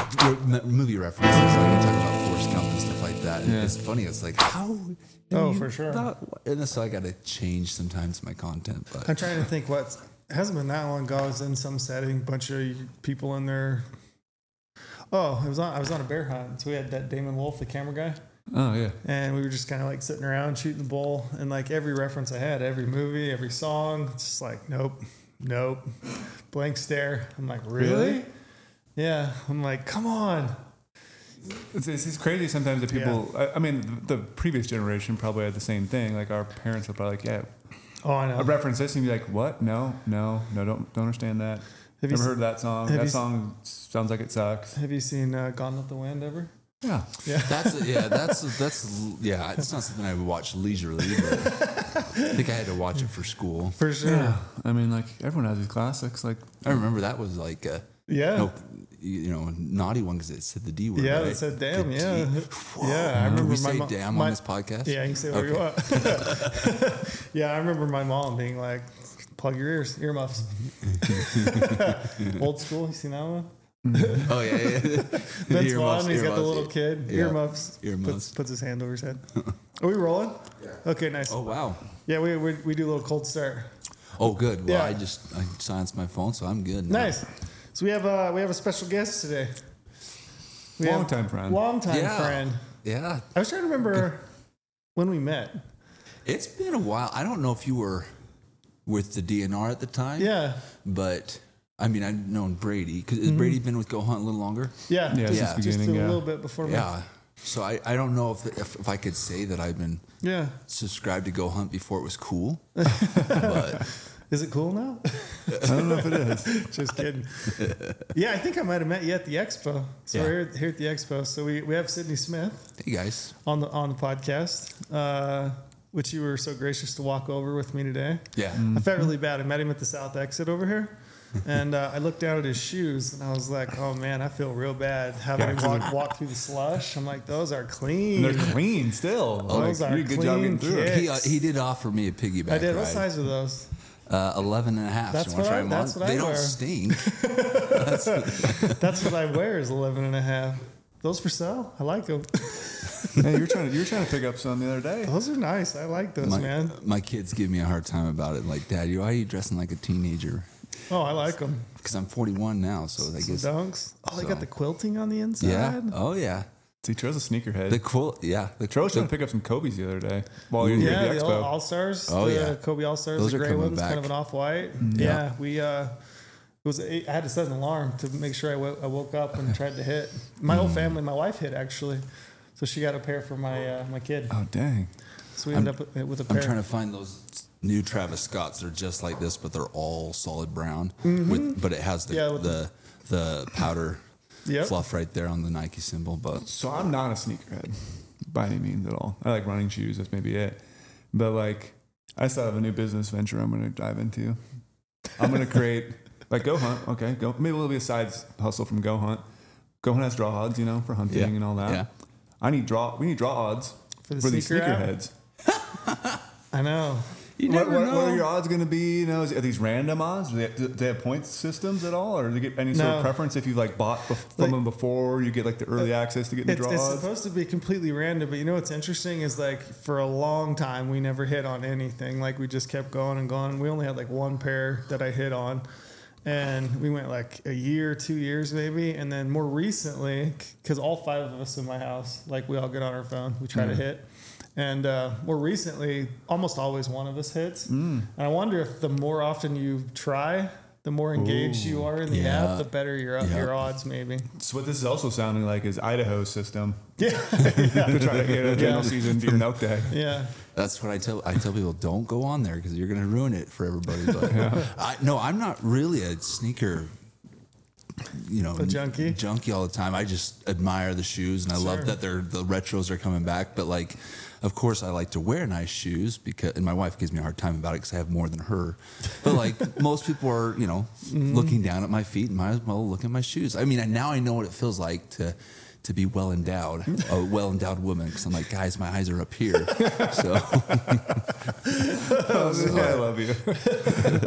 movie references. Like I talk about Forrest Gump and stuff like that. And it's funny. It's like how. For sure. And so I got to change sometimes my content. But I'm trying to think it hasn't been that long ago. I was in some setting, bunch of people in there. Oh, I was on a bear hunt. So we had that Damon Wolf, the camera guy. Oh yeah. And we were just kind of like sitting around shooting the bull, and like every reference I had, every movie, every song, it's just like nope, blank stare. I'm like, really? Yeah. I'm like, come on. It's crazy sometimes that people. Yeah. I mean, the previous generation probably had the same thing. Like our parents were probably like, yeah. Oh, I know. I reference this and be like, what? No, don't understand that. Have you heard that song? That song sounds like it sucks. Have you seen Gone with the Wind ever? Yeah. That's it's not something I would watch leisurely, but I think I had to watch it for school. For sure. Yeah. I mean, like everyone has these classics. Like I remember that was like naughty one because it said the D word. Yeah, right? it said damn. Yeah. Yeah, I remember. Did we say damn on this podcast? Yeah, you can say what you want. Yeah, I remember my mom being like, "Plug your earmuffs." Old school. You seen that one? Oh yeah. Vince Vaughn, he's got the little kid. Yeah. Earmuffs. Puts his hand over his head. Are we rolling? Yeah. Okay, nice. Oh wow. Yeah, we do a little cold start. Oh good. Well, I silenced my phone, so I'm good now. Nice. So we have a special guest today. Longtime friend. Friend. Yeah. I was trying to remember when we met. It's been a while. I don't know if you were with the DNR at the time. Yeah. But I mean, I've known Brady. Has Brady been with Go Hunt a little longer? Yeah. Since the beginning, just a little bit before me. Yeah. So I don't know if I could say that I've been subscribed to Go Hunt before it was cool. But is it cool now? I don't know if it is. Just kidding. Yeah, I think I might have met you at the expo. So we're here at the expo. So we have Sydney Smith. Hey guys. On the podcast. Which you were so gracious to walk over with me today. Yeah. I felt really bad. I met him at the south exit over here. And I looked down at his shoes and I was like, oh man, I feel real bad having him walk through the slush. I'm like, those are clean. They're clean still. Those are good job getting through it. He did offer me a piggyback I did. ride. What size are those? 11 and a half. That's you want to try them on? They don't stink. That's what I wear is 11 and a half. Those for sale? I like them. Hey, you were trying to pick up some the other day. Those are nice. I like those, man. My kids give me a hard time about it. Like, Dad, why are you dressing like a teenager? Oh, I like them. Because I'm 41 now, so I guess. Dunks. Oh, they got the quilting on the inside. Yeah. Oh, yeah. See, Tro's a sneakerhead. The quilt, yeah. Tro was trying to pick up some Kobe's the other day while you were at the expo. All Stars. Oh, yeah. Kobe All Stars. Those the are gray coming ones, back. kind of an off-white. Yeah. I had to set an alarm to make sure I woke up and tried to hit. My whole family, my wife hit actually. So she got a pair for my kid. Oh, dang. So we ended up with a pair. I'm trying to find those new Travis Scotts. They're just like this, but they're all solid brown. But it has the powder fluff right there on the Nike symbol. But so I'm not a sneakerhead by any means at all. I like running shoes. That's maybe it. But like, I still have a new business venture I'm going to dive into. I'm going to create like Go Hunt. Okay, maybe it'll be a side hustle from Go Hunt. Go Hunt has draw odds, for hunting and all that. Yeah. We need draw odds for these sneakerheads. I know. What are your odds going to be? Are these random odds? Do they have point systems at all, or do they get any sort of preference if you bought from them before? You get the early access to get the draw odds. It's supposed to be completely random, but what's interesting is for a long time we never hit on anything. We just kept going and going. We only had one pair that I hit on. And we went a year, 2 years maybe. And then more recently, because all 5 of us in my house, we all get on our phone. We try to hit. And more recently, almost always one of us hits. And I wonder if the more often you try, the more engaged you are in the app, the better your odds maybe. So what this is also sounding like is Idaho's system. Yeah. To try to get a general season for your milk day. Yeah. That's what I tell people. Don't go on there because you're going to ruin it for everybody. But I'm not really a sneaker, a junkie all the time. I just admire the shoes and I love that the retros are coming back. But of course, I like to wear nice shoes and my wife gives me a hard time about it because I have more than her. But most people are, looking down at my feet and might as well look at my shoes. I mean, now I know what it feels like to be well-endowed, a well-endowed woman. Because I'm like, guys, my eyes are up here. So, I love you.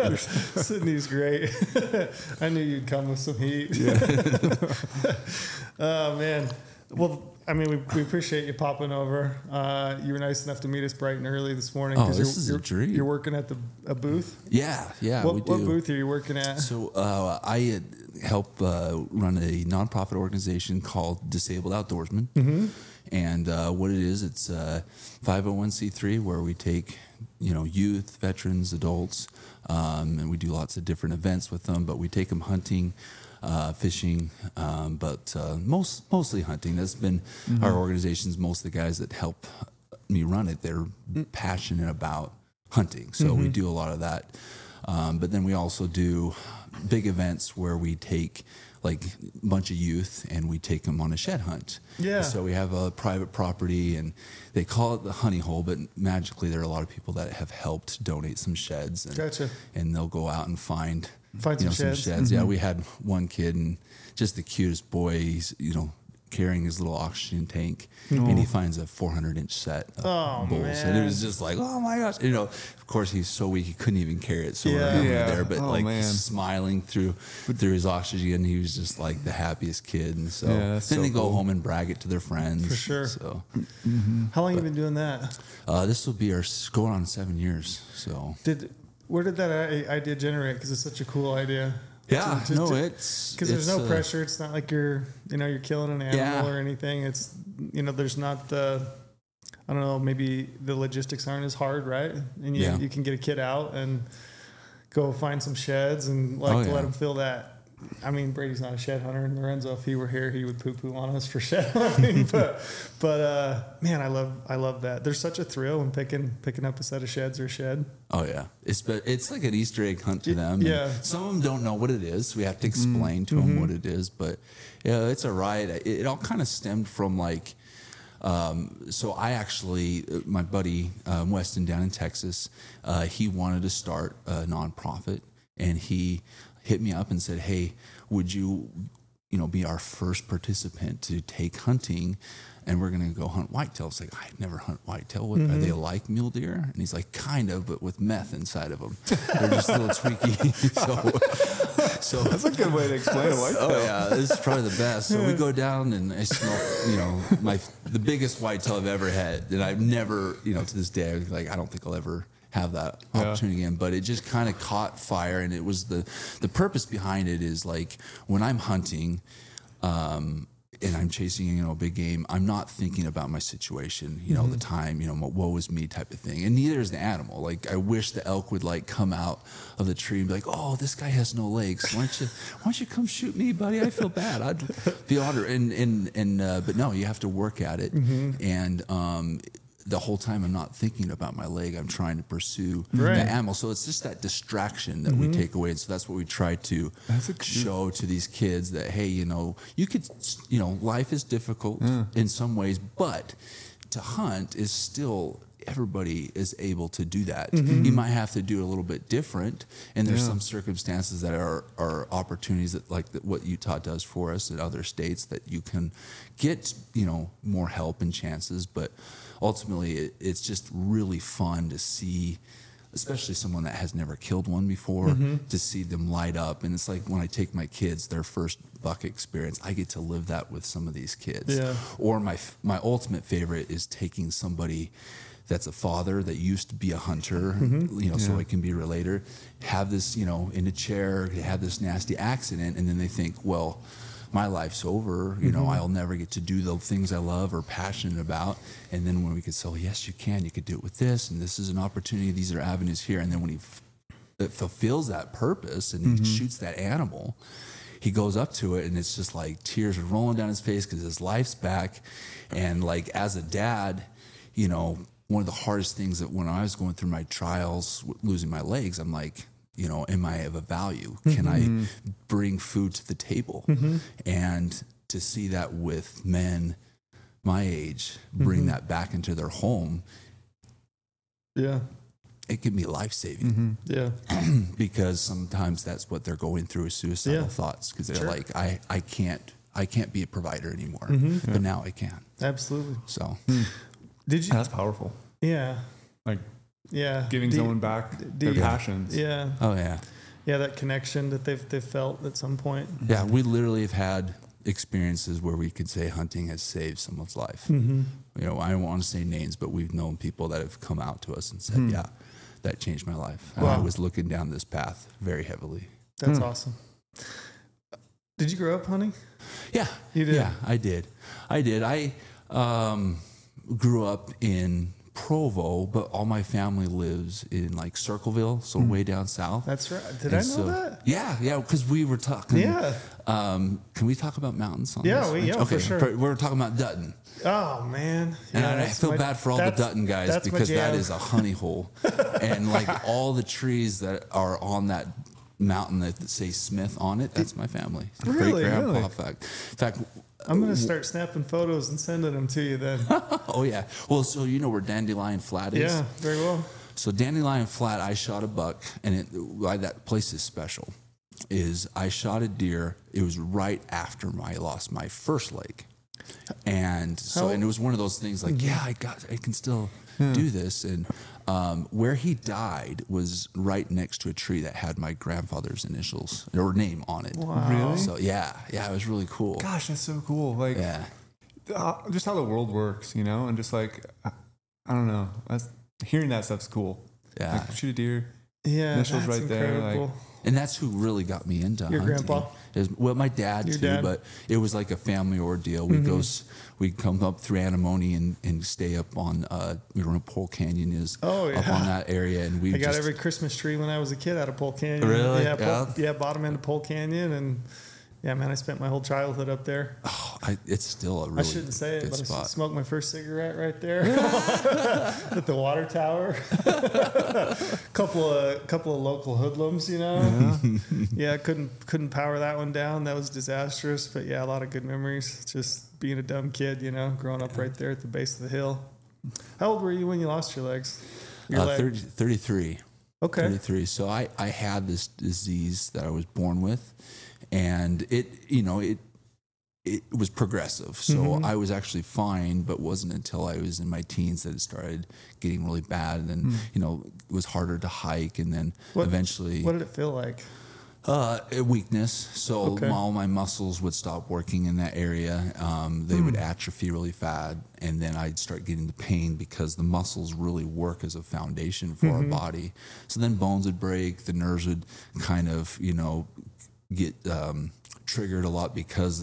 Sydney's great. I knew you'd come with some heat. Yeah. Oh man. Well, I mean, we appreciate you popping over. You were nice enough to meet us bright and early this morning. Oh, this is a dream. You're working at a booth? Yeah, What booth are you working at? So I help run a nonprofit organization called Disabled Outdoorsmen. Mm-hmm. And what it is, it's a 501c3 where we take, youth, veterans, adults, and we do lots of different events with them, but we take them hunting, fishing, but mostly hunting. That's been our organization's, most of the guys that help me run it, they're passionate about hunting. So we do a lot of that. But then we also do big events where we take like a bunch of youth and we take them on a shed hunt. Yeah. So we have a private property and they call it the honey hole, but magically there are a lot of people that have helped donate some sheds. And, Gotcha. And they'll go out and find some sheds. Mm-hmm. Yeah, we had one kid and just the cutest boy. He's, carrying his little oxygen tank, and he finds a 400-inch set of bulls. Man. And it was just like, oh my gosh. Of course, he's so weak, he couldn't even carry it. So Yeah. we're there, but man. smiling through his oxygen, he was just like the happiest kid. And so Yeah, then that's they so go cool. home and brag it to their friends. For sure. So How long have you been doing that? this will be going on 7 years. So Where did that idea generate? Because it's such a cool idea. yeah, Because there's no pressure. It's not like you're killing an animal or anything. It's, there's not the, I don't know, maybe the logistics aren't as hard, right? And you can get a kid out and go find some sheds and let them feel that. I mean, Brady's not a shed hunter, and Lorenzo, if he were here, he would poo-poo on us for shed hunting. but man, I love that. There's such a thrill in picking up a set of sheds or a shed. Oh yeah, it's like an Easter egg hunt to them. Yeah. And some of them don't know what it is. So we have to explain to them what it is. But yeah, it's a ride. It all kind of stemmed from like. So I actually, my buddy Weston down in Texas, he wanted to start a nonprofit, and he hit me up and said, "Hey, would you, be our first participant to take hunting, and we're gonna go hunt whitetail?" I was like, "I've never hunt whitetail. Are they like mule deer?" And he's like, "Kind of, but with meth inside of them. They're just a little tweaky." So That's a good way to explain a whitetail. oh yeah, this is probably the best. So we go down and I smell, the biggest whitetail I've ever had, and I've never, to this day, I don't think I'll ever have that opportunity again. But it just kind of caught fire, and it was the purpose behind it is like when I'm hunting, and I'm chasing, big game, I'm not thinking about my situation, the time, woe is me type of thing. And neither is the animal. Like I wish the elk would like come out of the tree and be like, "Oh, this guy has no legs. Why don't you come shoot me, buddy? I feel bad. I'd be honored." But no, you have to work at it. And the whole time I'm not thinking about my leg. I'm trying to pursue the animal. So it's just that distraction that we take away. And so that's what we try to show to these kids that, hey, you could, life is difficult in some ways, but to hunt is still, everybody is able to do that. You might have to do it a little bit different. And there's some circumstances that are opportunities that what Utah does for us in other states that you can get, more help and chances. But ultimately, it's just really fun to see, especially someone that has never killed one before, to see them light up. And it's like when I take my kids, their first buck experience, I get to live that with some of these kids. Yeah. Or my ultimate favorite is taking somebody that's a father that used to be a hunter, so it can be related, have this, in a chair, have this nasty accident, and then they think, well, my life's over, I'll never get to do the things I love or passionate about. And then when we could say, yes, you could do it with this, and this is an opportunity, these are avenues here. And then when it fulfills that purpose and he shoots that animal, he goes up to it and it's just like tears are rolling down his face because his life's back. And like as a dad, one of the hardest things that when I was going through my trials, losing my legs, I'm like, am I of a value? Can I bring food to the table? And to see that with men my age, bring that back into their home, it can be life-saving. Because sometimes that's what they're going through is suicidal thoughts because they're like, I can't be a provider anymore, but now I can. Absolutely. So that's powerful. Yeah. Like giving someone back their passions. Yeah. Oh yeah. Yeah, that connection that they've felt at some point. Yeah, we literally have had experiences where we could say hunting has saved someone's life. I don't want to say names, but we've known people that have come out to us and said, yeah, that changed my life. And I was looking down this path very heavily. That's awesome. Did you grow up hunting? Yeah. You did? Yeah, I did. I grew up in Provo, but all my family lives in like Circleville, so way down south. That's right. Did I know that? Yeah, because we were talking. Yeah. Can we talk about mountains on Yeah, this? okay, for sure. We're talking about Dutton. Oh man. And Yeah, I feel bad for all the Dutton guys because that is a honey hole. And like all the trees that are on that mountain that say Smith on it, that's my family. Really? Great-grandpa. In fact, I'm going to start snapping photos and sending them to you then. oh yeah. Well, so you know where Dandelion Flat is? Yeah, very well. So Dandelion Flat, I shot a buck, and why that place is special is I shot a deer. It was right after I lost my first leg, and it was one of those things like, yeah, I can still do this, and where he died was right next to a tree that had my grandfather's initials or name on it. Wow. Really? So yeah, it was really cool. Gosh, that's so cool. Like, Yeah. just how the world works, and just like, I don't know. Hearing that stuff's cool. Yeah. Like, shoot a deer. Yeah, Initials that's right there, incredible. like- And that's who really got me into Your hunting. grandpa? Well, my dad Your too, dad? but it was like a family ordeal. We'd come up through Antimony and stay up on, you know where Pole Canyon is. Oh, Up yeah. on that area. And we I got every Christmas tree when I was a kid out of Pole Canyon. Really? Yeah, bottom end of Pole Canyon. And yeah, man, I spent my whole childhood up there. It's still a really I shouldn't say it, good but I spot. smoked my first cigarette right there at the water tower. couple of local hoodlums, Yeah, couldn't power that one down. That was disastrous. But yeah, a lot of good memories. Just being a dumb kid, growing up right there at the base of the hill. How old were you when you lost your legs? Your leg? 33. Okay. 33. So I had this disease that I was born with, and it was progressive. So I was actually fine, but wasn't until I was in my teens that it started getting really bad. And then, it was harder to hike. And then eventually... What did it feel like? A weakness. So Okay. all my muscles would stop working in that area. They would atrophy really fast. And then I'd start getting the pain because the muscles really work as a foundation for our body. So then bones would break. The nerves would kind of, get triggered a lot because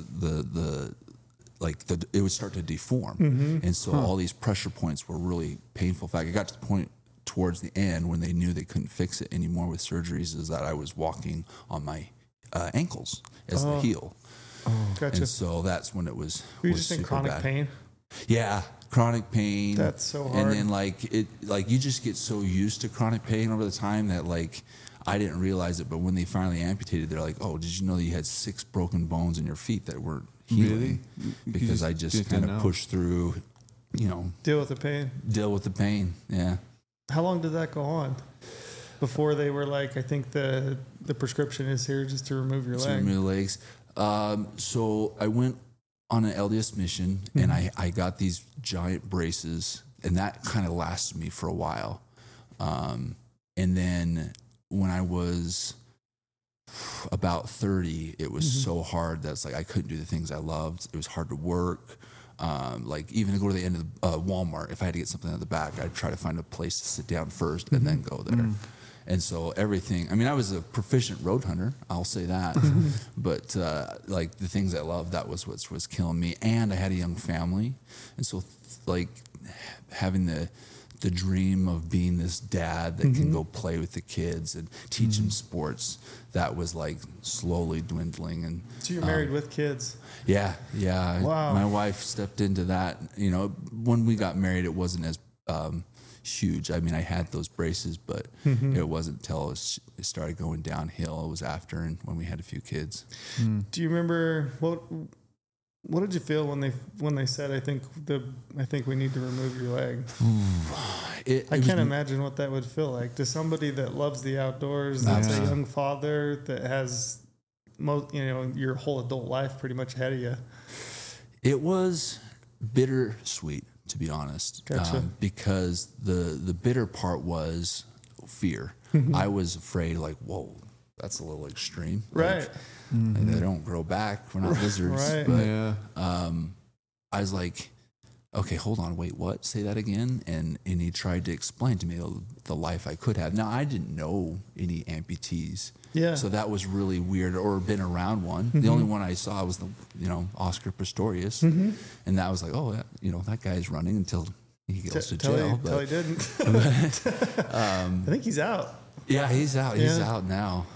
it would start to deform. And so all these pressure points were really painful. In fact, I got to the point towards the end when they knew they couldn't fix it anymore with surgeries is that I was walking on my ankles as the heel. Gotcha. And so that's when it was Were you was just in super chronic bad. pain? Yeah, chronic pain. That's so hard. And then you just get so used to chronic pain over the time that I didn't realize it, but when they finally amputated, they're like, "Oh, did you know that you had 6 broken bones in your feet that weren't healing?" Really? Because I just kind didn't of know. pushed through, Deal with the pain. deal with the pain. Yeah. How long did that go on before they were like, I think the prescription is here just to remove your To leg? remove legs. So I went on an LDS mission, and I got these giant braces, and that kind of lasted me for a while. And then when I was about 30, it was so hard that's like I couldn't do the things I loved. It was hard to work. Even to go to the end of the Walmart, if I had to get something at the back, I'd try to find a place to sit down first and then go there. And so everything, I was a proficient road hunter, I'll say that. But the things I loved, that was what was killing me. And I had a young family. And so having the dream of being this dad that can go play with the kids and teach them sports, that was slowly dwindling. And So you're married with kids. yeah. Wow. My wife stepped into that. When we got married, it wasn't as huge. I had those braces, but it wasn't until it started going downhill. It was after and when we had a few kids. Do you remember what did you feel when they said I think we need to remove your leg? I can't imagine what that would feel like to somebody that loves the outdoors. That's a young father that has your whole adult life pretty much ahead of you. It was bittersweet, to be honest. Gotcha. Because the bitter part was fear. I was afraid, whoa, that's a little extreme. Right. Like, they don't grow back. We're not lizards. Right. But Yeah. I was like, okay, hold on, wait, what? Say that again. And he tried to explain to me the life I could have. Now, I didn't know any amputees. Yeah. So that was really weird, or been around one. The only one I saw was Oscar Pistorius. And that was like, oh, that guy's running until he goes to jail. Till he didn't. I think he's out. Yeah, he's out. He's Yeah. out now.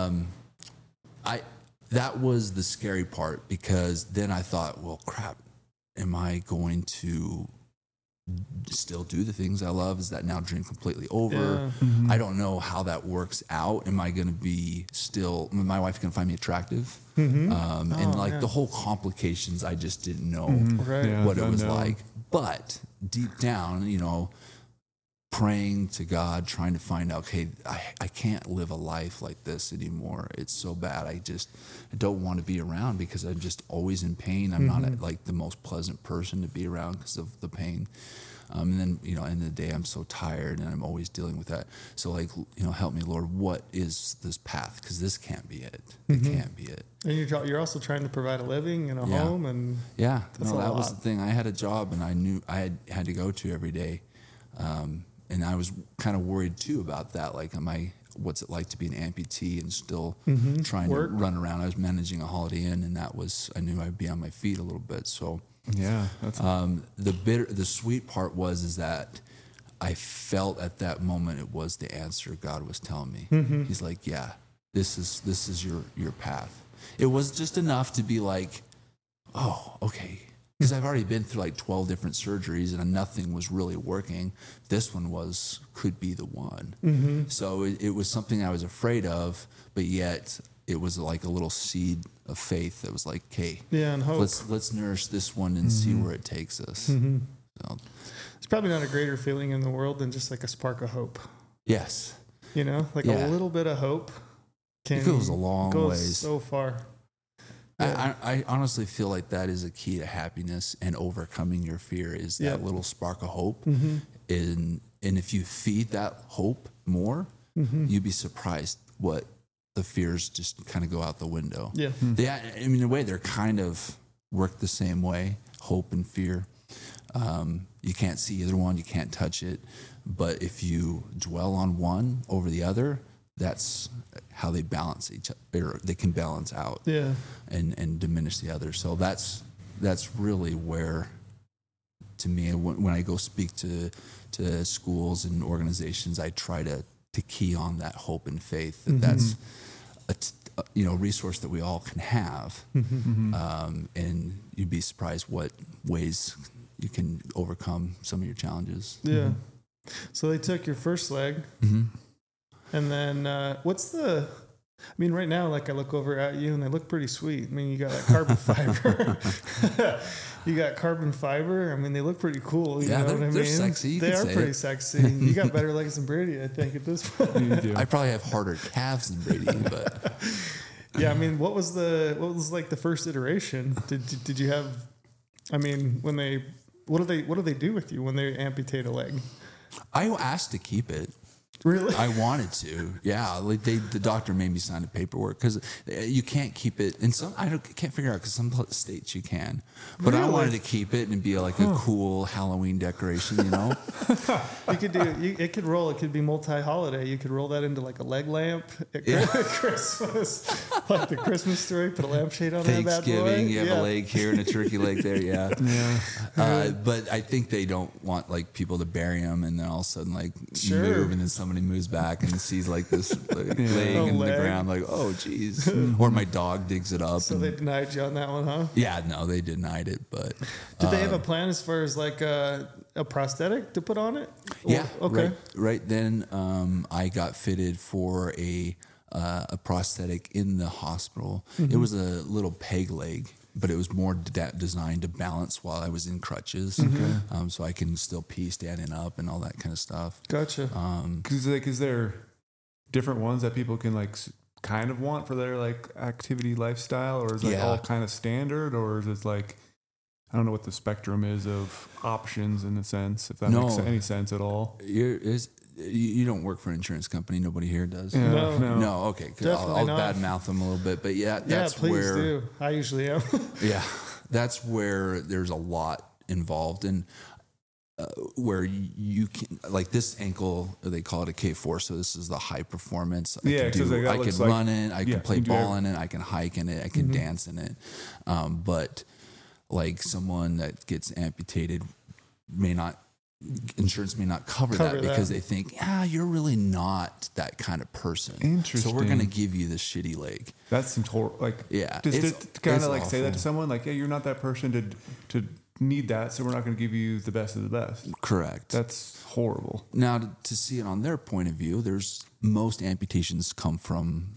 That was the scary part, because then I thought, well, crap, am I going to still do the things I love? Is that now dream completely over? Yeah. I don't know how that works out. Am I going to be still? My wife can find me attractive, and the whole complications. I just didn't know Right. Yeah, what it was unknown. like. But deep down, praying to God, trying to find out, okay, I can't live a life like this anymore. It's so bad. I don't want to be around, because I'm just always in pain. I'm not like the most pleasant person to be around because of the pain. And then, end of the day, I'm so tired, and I'm always dealing with that. So help me, Lord, what is this path? Because this can't be it. It can't be it. And you're also trying to provide a living and a Yeah. home, and Yeah, That's a that was lot. the thing. I had a job, and I knew I had to go to every day. And I was kind of worried too about that. Like, what's it like to be an amputee and still trying Work. to run around? I was managing a Holiday Inn, and I knew I'd be on my feet a little bit. So, Yeah. That's the sweet part is that I felt at that moment it was the answer God was telling me. He's like, yeah, this is your path. It was just enough to be like, oh, okay. Because I've already been through like 12 different surgeries, and nothing was really working. This one could be the one. So it was something I was afraid of, but yet it was like a little seed of faith that was like, okay, yeah, and hope. let's nourish this one and see where it takes us. So, It's probably not a greater feeling in the world than just like a spark of hope. yes, Like Yeah. a little bit of hope it goes a long ways. so far. I honestly feel like that is a key to happiness and overcoming your fear, is that Yeah. little spark of hope. And if you feed that hope more, you'd be surprised what the fears just kind of go out the window. Yeah. In a way, they're kind of work the same way, hope and fear. You can't see either one, you can't touch it. But if you dwell on one over the other, that's how they balance each other, or they can balance out Yeah. and diminish the other. So that's really where, to me, when I go speak to schools and organizations, I try to key on that hope and faith, that's a resource that we all can have. And you'd be surprised what ways you can overcome some of your challenges. Yeah. So they took your first leg, and then right now, like I look over at you and they look pretty sweet. I mean, you got like carbon fiber. You got carbon fiber. I mean, they look pretty cool. You Yeah, know what I mean? they're sexy. They You are can say pretty it. sexy. You got better legs than Brady, I think, at this point. you do. I probably have harder calves than Brady, but Yeah, I mean, what was like the first iteration? Did you have? I mean, what do they do with you when they amputate a leg? I asked to keep it. Really? I wanted to, yeah. Like the doctor made me sign the paperwork, because you can't keep it. In some, can't figure out, because some states you can, but I Really? wanted to keep it and be like a cool Halloween decoration, You could do it could roll. It could be multi-holiday. You could roll that into like a leg lamp at Christmas, like the Christmas story. Put a lampshade on that bad boy. Thanksgiving, you have a leg here and a turkey leg there, yeah. Yeah. But I think they don't want like people to bury them and then all of a sudden like Sure. move, and then somebody moves back and sees like this leg in leg. the ground, like, oh geez, or my dog digs it up. So and, they denied you on that one, huh? yeah, no, they denied it, but Did they have a plan as far as like a prosthetic to put on it? Or- yeah, Okay. right then I got fitted for a prosthetic in the hospital. It was a little peg leg, but it was more designed to balance while I was in crutches, so I can still pee standing up and all that kind of stuff. Gotcha. Because is there different ones that people can like kind of want for their like activity lifestyle, or is it Yeah. all kind of standard, or is it like I don't know what the spectrum is of options in a sense, if that No. makes any sense at all. You don't work for an insurance company. Nobody here does. Yeah, No, okay. 'Cause Definitely I'll not. badmouth them a little bit, but yeah, Yeah, that's please where. do. I usually am. Yeah, that's where there's a lot involved, and where you can, like this ankle, they call it a K4. So this is the high performance. Yeah, 'cause like that I can looks like- run in, I yeah, can play you do ball in it, I can hike in it, I can dance in it. But like someone that gets amputated insurance may not cover that because they think, you're really not that kind of person. Interesting. So we're going to give you the shitty leg. That seems horrible. Like, Yeah, just it's- to kind it's of like say that awful. to someone, like, yeah, you're not that person to need that, so we're not going to give you the best of the best. Correct. That's horrible. Now, to see it on their point of view, most amputations come from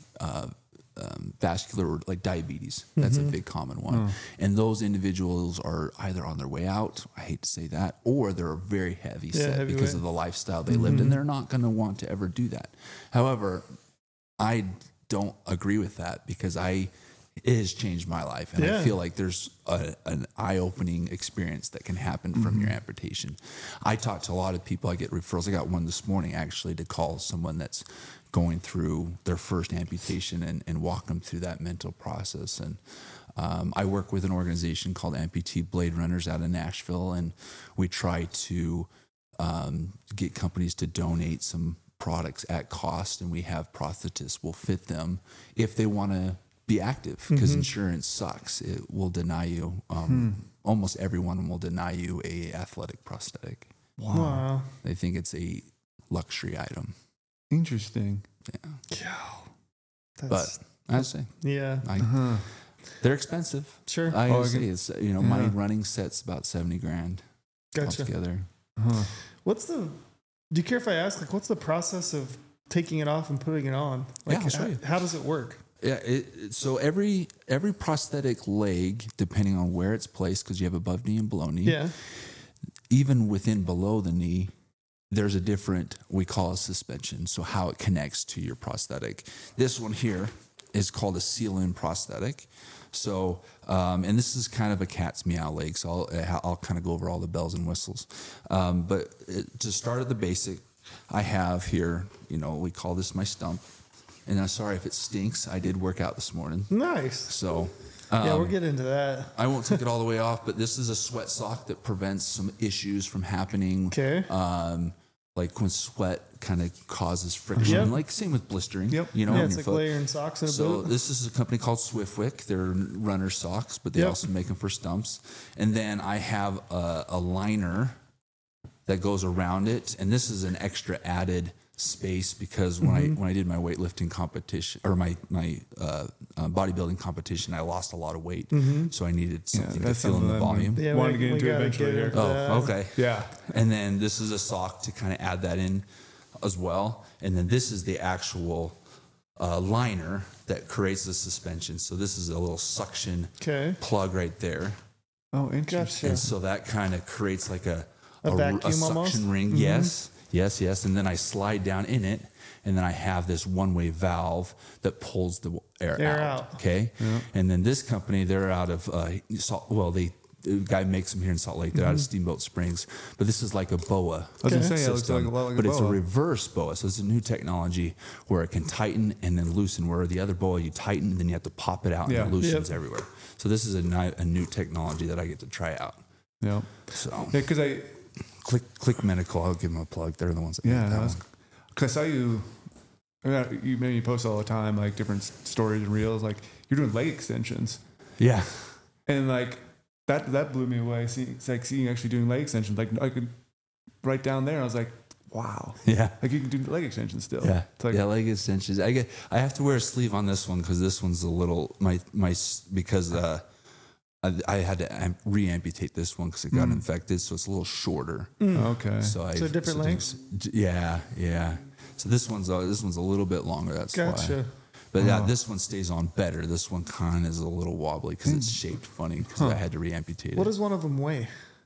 vascular, like diabetes. That's a big common one. And those individuals are either on their way out, I hate to say that, or they're very heavy set because heavyweight. of the lifestyle they lived, and they're not going to want to ever do that. However, I don't agree with that because it has changed my life, and I feel like there's an eye-opening experience that can happen from your amputation. I talk to a lot of people. I get referrals. I got one this morning actually to call someone that's going through their first amputation and walk them through that mental process. And I work with an organization called Amputee Blade Runners out of Nashville, and we try to get companies to donate some products at cost, and we have prosthetists will fit them if they want to be active, because insurance sucks. It will deny you. Almost everyone will deny you a athletic prosthetic. Wow. They think it's a luxury item. Interesting. Yeah. That's, But I say, yeah. they're expensive. Sure. I say it's, my running set's about $70,000 Gotcha. altogether. Do you care if I ask, like, what's the process of taking it off and putting it on? Like, Yeah, I'll show you. How does it work? Yeah. So every prosthetic leg, depending on where it's placed, because you have above knee and below knee, Yeah. even within below the knee, there's a different, we call a suspension. So how it connects to your prosthetic. This one here is called a seal-in prosthetic. So, and this is kind of a cat's meow leg. So I'll kind of go over all the bells and whistles. But to start at the basic, I have here, we call this my stump. And I'm sorry if it stinks. I did work out this morning. Nice. So, Yeah, we'll get into that. I won't take it all the way off, but this is a sweat sock that prevents some issues from happening. Okay. Like when sweat kind of causes friction, Yep. like same with blistering. Yep. Yeah, on it's your like foot. layering socks in a So boot. this is a company called Swiftwick. They're runner socks, but they Yep. also make them for stumps. And then I have a liner that goes around it, and this is an extra added space because when I did my weightlifting competition or my bodybuilding competition, I lost a lot of weight, so I needed something to that's fill in something the that I'm volume. Yeah, wanted to we get into gotta eventually get here. into that. Oh, okay. Yeah. And then this is a sock to kind of add that in as well. And then this is the actual liner that creates the suspension. So this is a little suction Okay. plug right there. Oh, interesting. And so that kind of creates like a vacuum suction almost? ring. Yes. And then I slide down in it, and then I have this one-way valve that pulls the air out. Okay. And then this company, they're out of the guy makes them here in Salt Lake. They're out of Steamboat Springs, but this is like a BOA. I was gonna say, it system, looks like a lot like but a it's a boa. reverse BOA. So it's a new technology where it can tighten and then loosen. Where the other BOA, you tighten, then you have to pop it out, Yeah. and it loosens Yep. everywhere. So this is a new technology that I get to try out. Yeah. So Yeah, because Click Medical, I'll give them a plug. They're the ones that make that one. because I saw you. You maybe post all the time, like different stories and reels. Like you're doing leg extensions, Yeah. and like that blew me away. Seeing you actually doing leg extensions, like I could right down there. I was like, wow, Yeah. like you can do leg extensions still. Yeah, It's like, leg extensions. I have to wear a sleeve on this one because this one's a little because I had to re-amputate this one because it got infected, so it's a little shorter. Okay. So different lengths? Yeah. So this one's a little bit longer. That's why. Gotcha. But yeah, this one stays on better. This one kind of is a little wobbly because it's shaped funny because I had to re-amputate What it. does one of them weigh?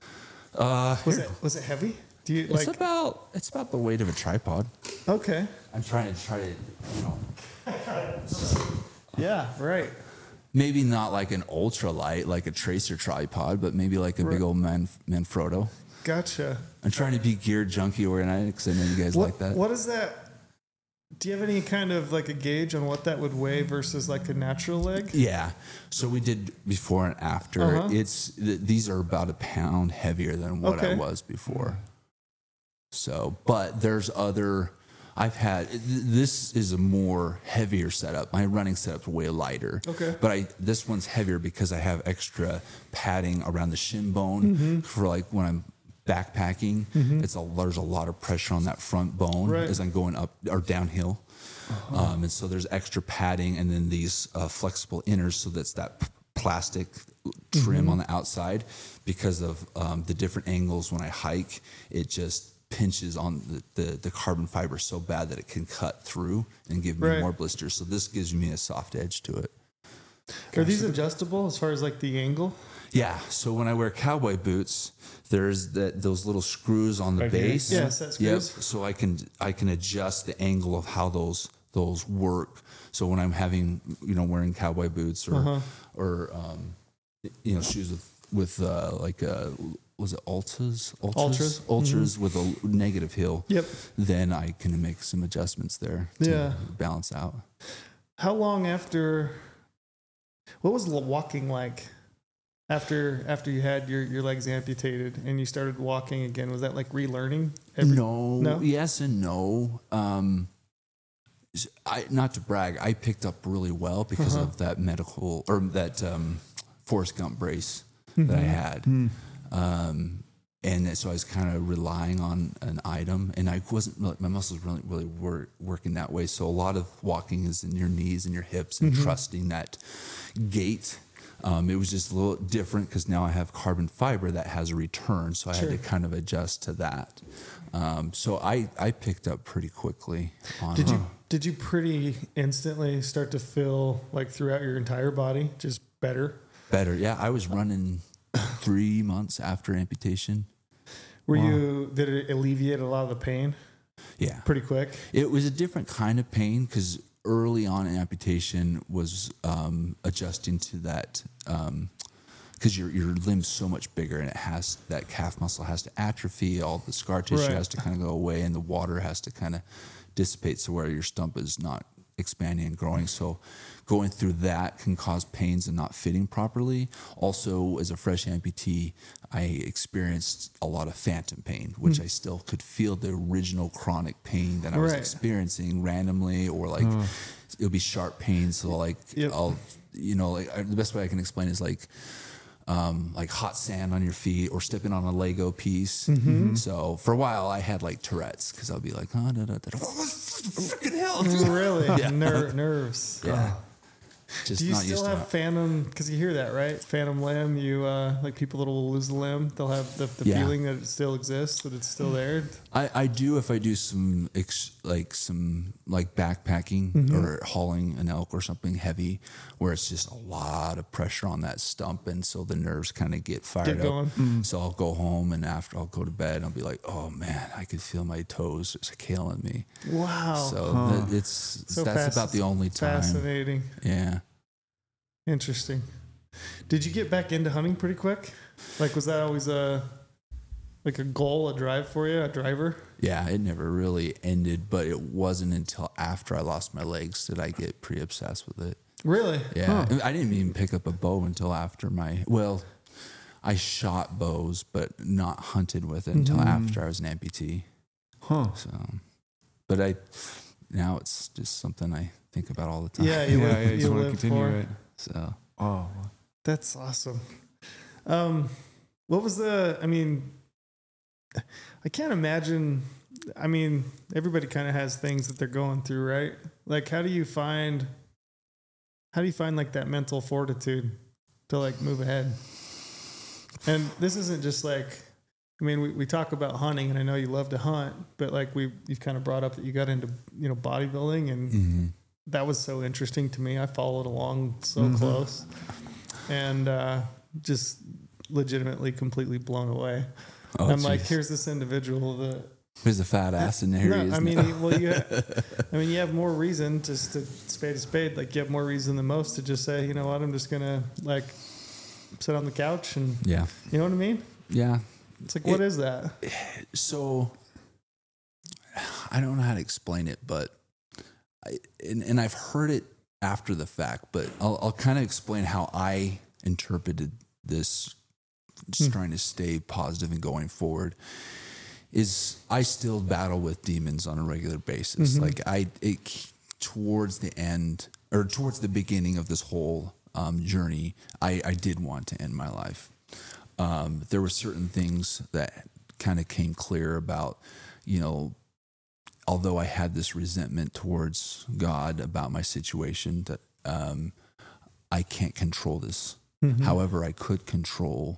Was it heavy? Do you It's like? about the weight of a tripod. Okay. I'm trying to Yeah. Right. Maybe not like an ultralight, like a Tracer tripod, but maybe like a big old Manfrotto. Gotcha. I'm trying to be gear junkie oriented because I know you guys like that. What is that? Do you have any kind of like a gauge on what that would weigh versus like a natural leg? Yeah. So we did before and after. These are about a pound heavier than what I was before. So, but there's other. This is a more heavier setup. My running setup's way lighter. Okay. But this one's heavier because I have extra padding around the shin bone for like when I'm backpacking. There's a lot of pressure on that front bone as I'm going up or downhill. And so there's extra padding and then these flexible inners. So that's that plastic trim on the outside because of the different angles when I hike. It just pinches on the carbon fiber so bad that it can cut through and give me more blisters. So this gives me a soft edge to it. Are these adjustable as far as like the angle? Yeah. So when I wear cowboy boots, there's those little screws on the base. Yeah, set screws. Yep. So I can adjust the angle of how those work. So when I'm wearing cowboy boots or shoes with was it Ultras with a negative heel. Yep. Then I can make some adjustments there to balance out. How long after? What was walking like after you had your legs amputated and you started walking again? Was that like relearning? No. Yes and no. Not to brag, I picked up really well because of that medical or that Forrest Gump brace that I had. And so I was kind of relying on an item, and I wasn't really, my muscles really working that way. So a lot of walking is in your knees and your hips and trusting that gait. It was just a little different because now I have carbon fiber that has a return. So I had to kind of adjust to that. So I picked up pretty quickly. Did you pretty instantly start to feel like throughout your entire body just better? Better. Yeah. I was running 3 months after amputation. Did it alleviate a lot of the pain? Yeah. Pretty quick? It was a different kind of pain because early on in amputation was adjusting to that because your limb's so much bigger and that calf muscle has to atrophy, all the scar tissue has to kind of go away, and the water has to kind of dissipate so where your stump is not expanding and growing. So going through that can cause pains and not fitting properly. Also, as a fresh amputee, I experienced a lot of phantom pain, which I still could feel the original chronic pain that I was experiencing randomly, or like it'll be sharp pain. So like the best way I can explain is like hot sand on your feet or stepping on a Lego piece. So for a while I had like Tourette's because I'll be like, what the freaking hell? Dude? Really? Yeah. Nerves. Yeah. Do you still have phantom? Because you hear that, right? Phantom limb. You like people that will lose a limb. They'll have the feeling that it still exists, that it's still there. I do if I do some backpacking or hauling an elk or something heavy, where it's just a lot of pressure on that stump, and so the nerves kind of get fired up. So I'll go home, and after I'll go to bed, and I'll be like, oh man, I could feel my toes just killing me. Wow. So that's about the only time. Fascinating. Yeah. Interesting. Did you get back into hunting pretty quick? Like, was that always a goal, a drive for you, a driver? Yeah, it never really ended, but it wasn't until after I lost my legs that I get pretty obsessed with it. Really? Yeah. I didn't even pick up a bow until after I shot bows, but not hunted with it until after I was an amputee. So, but now it's just something I think about all the time. Yeah, you just want to continue it. So, that's awesome. What was I can't imagine. I mean, everybody kind of has things that they're going through, right? Like, how do you find like that mental fortitude to like move ahead? And this isn't just like, I mean, we talk about hunting, and I know you love to hunt, but like you've kind of brought up that you got into, bodybuilding, and that was so interesting to me. I followed along so close, and just legitimately completely blown away. I'm like, here's this individual that There's a fat ass in there. No, I mean, well, you have more reason to spade a spade. Like, you have more reason than most to just say, you know what, I'm just gonna like sit on the couch and yeah, you know what I mean? yeah. It's like, what is that? So I don't know how to explain it, but and I've heard it after the fact, but I'll kind of explain how I interpreted this, just trying to stay positive and going forward. Is I still battle with demons on a regular basis. Like towards the end or towards the beginning of this whole journey, I did want to end my life. There were certain things that kind of came clear about, you know, although I had this resentment towards God about my situation, that I can't control this. However, I could control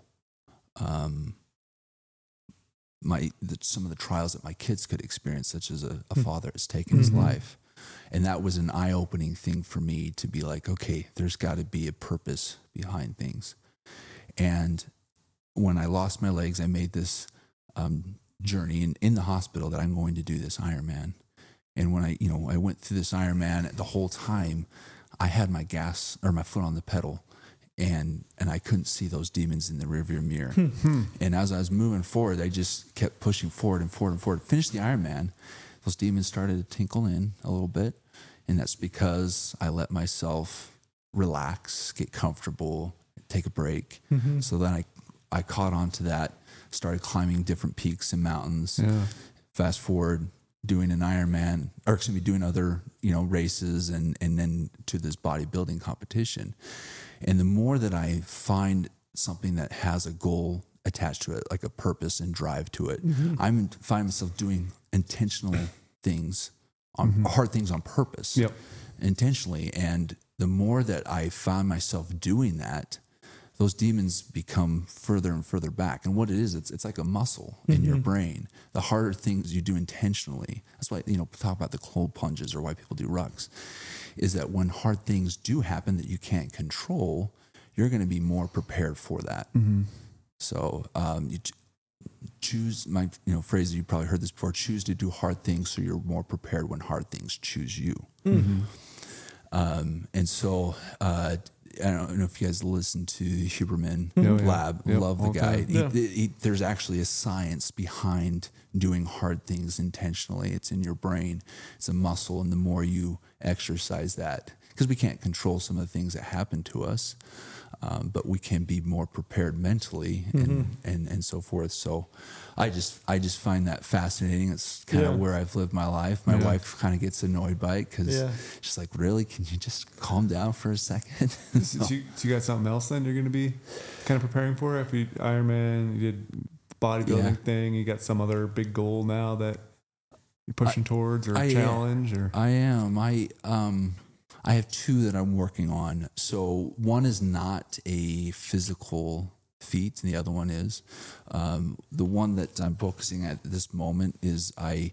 some of the trials that my kids could experience, such as a father has taken his life. And that was an eye-opening thing for me to be like, okay, there's got to be a purpose behind things. And when I lost my legs, I made this journey in the hospital that I'm going to do this Ironman. And when I went through this Ironman, the whole time I had my foot on the pedal, and I couldn't see those demons in the rearview mirror. And as I was moving forward, I just kept pushing forward and forward and forward. Finished the Ironman, those demons started to tinkle in a little bit, and that's because I let myself relax, get comfortable, take a break. So then I caught on to that, started climbing different peaks and mountains. Fast forward, doing an Ironman, or excuse me, doing other races, and then to this bodybuilding competition. And the more that I find something that has a goal attached to it, like a purpose and drive to it, I find myself doing intentional things, hard things on purpose, intentionally. And the more that I found myself doing that, those demons become further and further back. And what it is, it's like a muscle in your brain. The harder things you do intentionally, that's why, talk about the cold plunges or why people do rucks, is that when hard things do happen that you can't control, you're going to be more prepared for that. So you choose, my phrase, you probably heard this before, choose to do hard things so you're more prepared when hard things choose you. And so I don't know if you guys listen to Huberman Lab. Love the guy. There's actually a science behind doing hard things intentionally. It's in your brain. It's a muscle, and the more you exercise that, because we can't control some of the things that happen to us, but we can be more prepared mentally and so forth. So I just find that fascinating. It's kind of where I've lived my life. My wife kind of gets annoyed by it because she's like, really, can you just calm down for a second? So you got something else then you're going to be kind of preparing for? If you Ironman, you did bodybuilding thing, you got some other big goal now that you're pushing towards, or challenge? Or I am. I have two that I'm working on. So one is not a physical feat, and the other one is. The one that I'm focusing at this moment is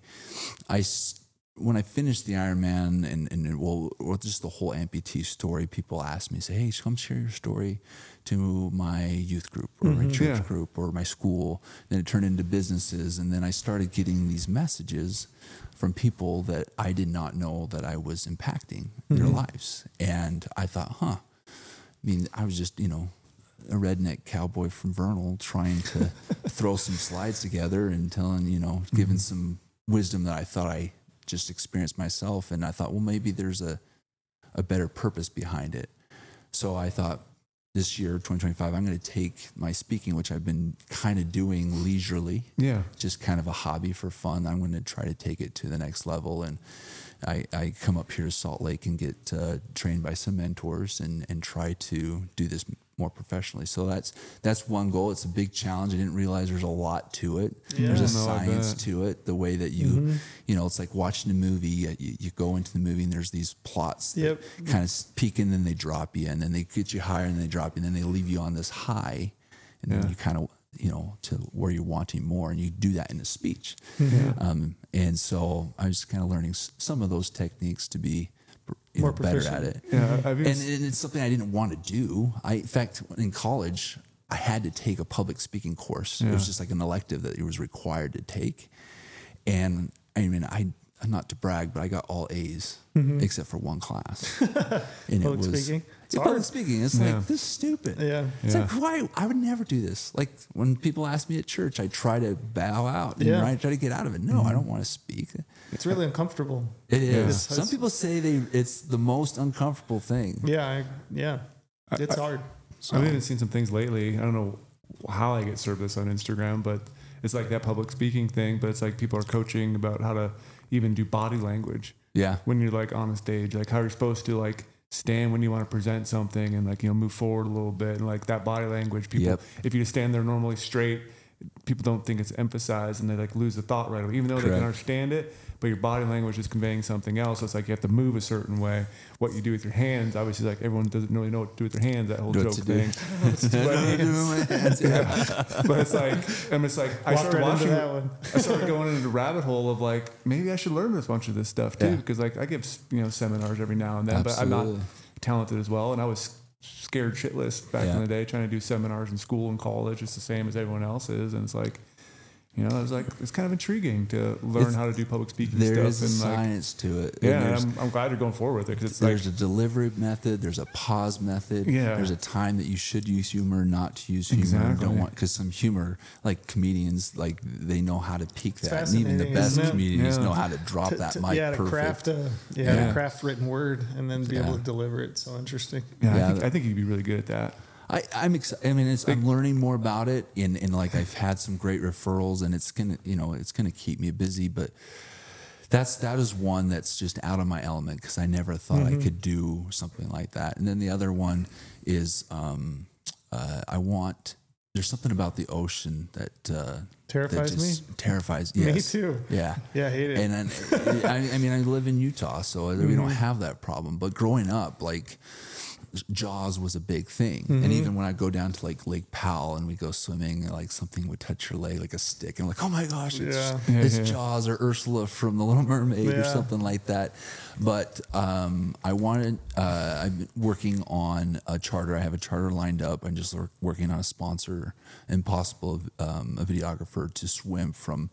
when I finished the Ironman or just the whole amputee story, people ask me, say, hey, come share your story to my youth group or my church group or my school. Then it turned into businesses, and then I started getting these messages from people that I did not know that I was impacting their lives. And I thought, I mean, I was just, a redneck cowboy from Vernal trying to throw some slides together and telling, giving some wisdom that I thought I just experienced myself. And I thought, well, maybe there's a better purpose behind it. So I thought this year, 2025, I'm going to take my speaking, which I've been kind of doing leisurely, just kind of a hobby for fun. I'm going to try to take it to the next level. And I come up here to Salt Lake and get trained by some mentors and try to do this more professionally. So that's one goal. It's a big challenge. I didn't realize there's a lot to it. There's a science to it. The way that you, it's like watching a movie. You go into the movie and there's these plots that kind of peak and then they drop you, and then they get you higher and they drop you, and then they leave you on this high, and then you kind of, to where you're wanting more, and you do that in a speech. And so I was kind of learning some of those techniques to be more better at it. And it's something I didn't want to do. In fact, in college, I had to take a public speaking course. It was just like an elective that it was required to take. And I mean, I'm not to brag, but I got all A's except for one class. And Public speaking? It's public speaking. It's like, this is stupid. Yeah. It's like, why? I would never do this. Like when people ask me at church, I try to bow out and I try to get out of it. No, I don't want to speak. It's really uncomfortable. It is. Yeah. Some people say it's the most uncomfortable thing. Yeah. It's hard. So. I've even seen some things lately. I don't know how I get served this on Instagram, but it's like that public speaking thing, but it's like people are coaching about how to even do body language. Yeah. When you're like on a stage, like how you're supposed to like stand when you want to present something and like, you know, move forward a little bit and like that body language. People, if you just stand there normally straight, people don't think it's emphasized and they like lose the thought right away, even though they can understand it, but your body language is conveying something else. So it's like you have to move a certain way. What you do with your hands, obviously, like everyone doesn't really know what to do with their hands, that whole joke thing. But it's like, and it's like, I started going into the rabbit hole of like, maybe I should learn this bunch of this stuff too, because like I give, you know, seminars every now and then, but I'm not talented as well. And I was scared shitless back in the day trying to do seminars in school and college. It's the same as everyone else is. And it's like, you know, it's kind of intriguing to learn how to do public speaking stuff. There is a and science to it. Yeah, and I'm glad you're going forward with it because there's a delivery method, there's a pause method. Yeah. There's a time that you should use humor, not to use humor. Exactly. Don't want because some humor, like comedians, like they know how to peak It's that, and even the best comedians know how to drop that mic perfect. To craft written word and then be able to deliver it. So interesting. Yeah, I think you'd be really good at that. I'm excited. I mean, I'm learning more about it, and like I've had some great referrals, and it's gonna keep me busy. But that is one that's just out of my element because I never thought I could do something like that. And then the other one is there's something about the ocean that terrifies me. Terrifies yes. Me too. Yeah, I hate it. And then, I mean, I live in Utah, so we don't have that problem. But growing up, like. Jaws was a big thing. And even when I go down to like Lake Powell and we go swimming, like something would touch your leg like a stick. And I'm like, oh my gosh, it's Jaws or Ursula from The Little Mermaid or something like that. But I'm working on a charter. I have a charter lined up. I'm just working on a sponsor and possible a videographer to swim from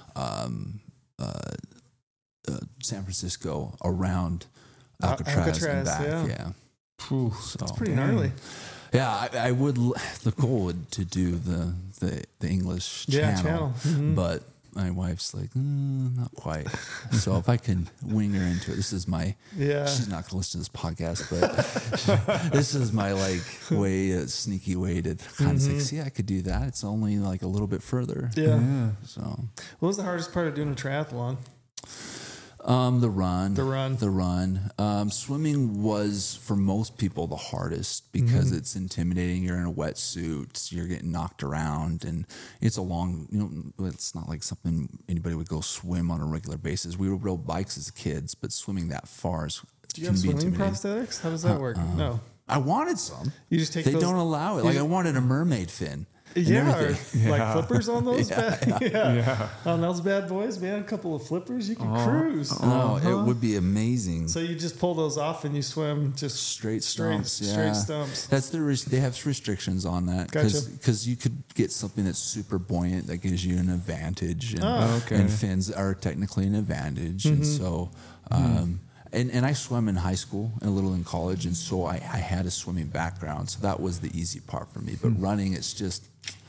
San Francisco around Alcatraz and back. Yeah. So, it's pretty gnarly. Yeah, I would. The goal would to do the English channel, but my wife's like, not quite. So if I can wing her into it, this is my. Yeah. She's not gonna listen to this podcast, but this is my like sneaky way to kind of say, see, I could do that. It's only like a little bit further. Yeah. So, what was the hardest part of doing a triathlon? The run. Swimming was for most people the hardest because it's intimidating. You're in a wetsuit, you're getting knocked around, and it's a long, it's not like something anybody would go swim on a regular basis. We rode bikes as kids, but swimming that far is. Do you have swimming prosthetics? How does that work? No. I wanted some. You just take They don't allow it. Like I wanted a mermaid fin. Like flippers on those. On those bad boys, man. A couple of flippers, you can cruise. It would be amazing. So you just pull those off and you swim just straight stumps. Straight stumps. That's they have restrictions on that because you could get something that's super buoyant that gives you an advantage, and fins are technically an advantage, and so. And I swam in high school and a little in college, and so I had a swimming background, so that was the easy part for me. But running, it's just,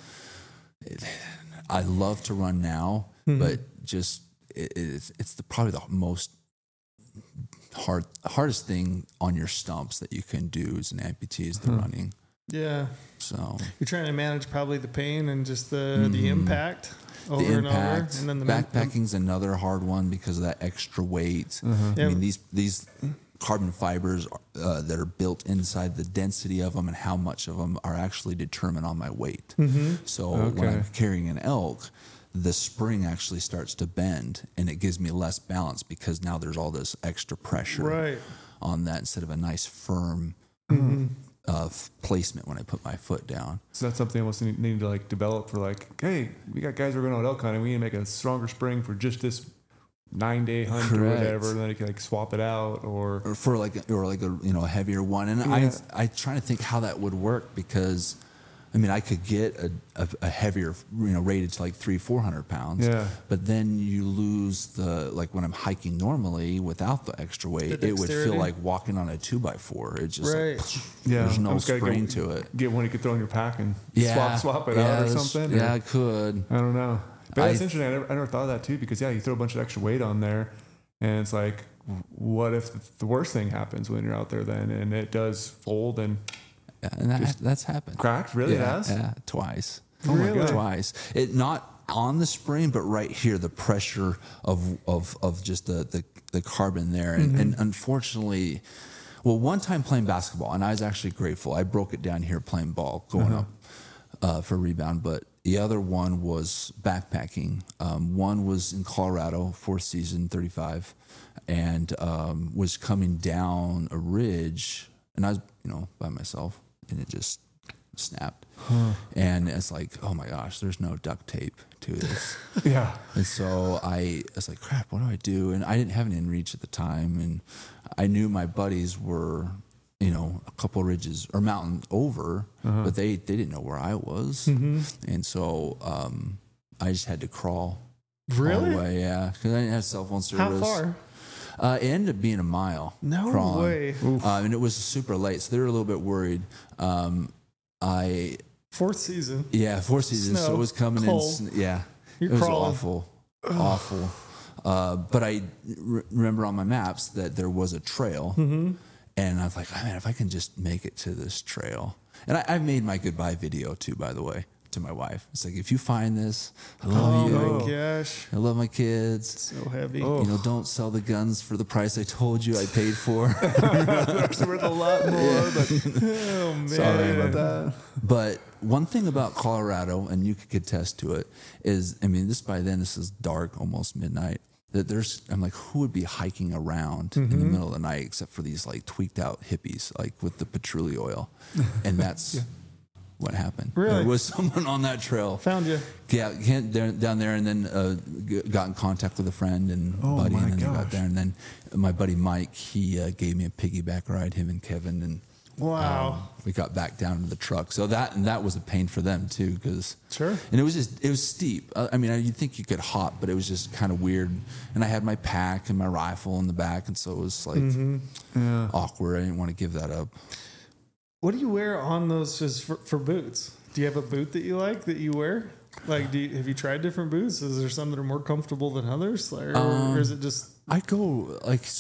I love to run now, but just it's probably the most hardest thing on your stumps that you can do as an amputee is the running. Yeah. So you're trying to manage probably the pain and just the impact. Over and over, and then the backpacking's another hard one because of that extra weight. I mean, these carbon fibers that are built inside, the density of them and how much of them are actually determined on my weight. So when I'm carrying an elk, the spring actually starts to bend, and it gives me less balance because now there's all this extra pressure on that instead of a nice firm. Placement when I put my foot down. So that's something I was needing to like develop for like, hey, we got guys who are going on elk hunting. We need to make a stronger spring for just this 9-day hunt or whatever, and then you can like swap it out or for like a heavier one. And I try to think how that would work because I mean, I could get a heavier, rated to like 300-400 pounds. Yeah. But then you lose like when I'm hiking normally without the extra weight, The it would feel dexterity. like walking on a 2x4. It's just Right. there's no I'm just gotta spring to it. Get one you could throw in your pack and Yeah. swap it Yeah, out or that's- something. Yeah, or- I could. I don't know. But that's I- interesting. I never thought of that too, because you throw a bunch of extra weight on there, and it's like, what if the worst thing happens when you're out there then, and it does fold and Yeah, and that's happened. cracked? Really yeah, has? Yeah, twice. Oh my God. Twice. It not on the spring, but right here, the pressure of just the carbon there, and unfortunately, well, one time playing basketball, and I was actually grateful. I broke it down here playing ball, going up for a rebound, but the other one was backpacking. One was in Colorado, fourth season, 35, and was coming down a ridge, and I was, by myself, and it just snapped. And it's like, oh my gosh, there's no duct tape to this. Yeah. And so I was like, crap, what do I do? And I didn't have an inReach at the time, and I knew my buddies were, a couple ridges or mountains over, but they didn't know where I was. And so I just had to crawl. Really? All the way, yeah, because I didn't have cell phone service. How far? It ended up being a mile. No crawling. way. And it was super late, so they were a little bit worried. Fourth season. Fourth season, so Snow, it was coming cold. in. Yeah, You're it was crawling. awful. But I remember on my maps that there was a trail, and I was like, oh, man, if I can just make it to this trail. And I made my goodbye video too, by the way, to my wife. It's like, if you find this, I love you. Oh my gosh. I love my kids. So heavy. Don't sell the guns for the price I told you I paid for. It's worth a lot more, but Oh man. sorry about that. But one thing about Colorado, and you could attest to it, is, this is dark, almost midnight, that I'm like, who would be hiking around in the middle of the night except for these like tweaked out hippies, like with the patchouli oil. And that's what happened. Really? There was someone on that trail. Found you. Yeah, down there, and then got in contact with a friend and buddy, my and then they got gosh. there, and then my buddy Mike, he gave me a piggyback ride, him and Kevin, and Wow. we got back down to the truck. So that was a pain for them too, because Sure. and it was steep. You'd think you could hop, but it was just kind of weird. And I had my pack and my rifle in the back, and so it was like awkward. I didn't want to give that up. What do you wear on those just for boots? Do you have a boot that you like that you wear? Like, have you tried different boots? Is there some that are more comfortable than others? Or is it just... I go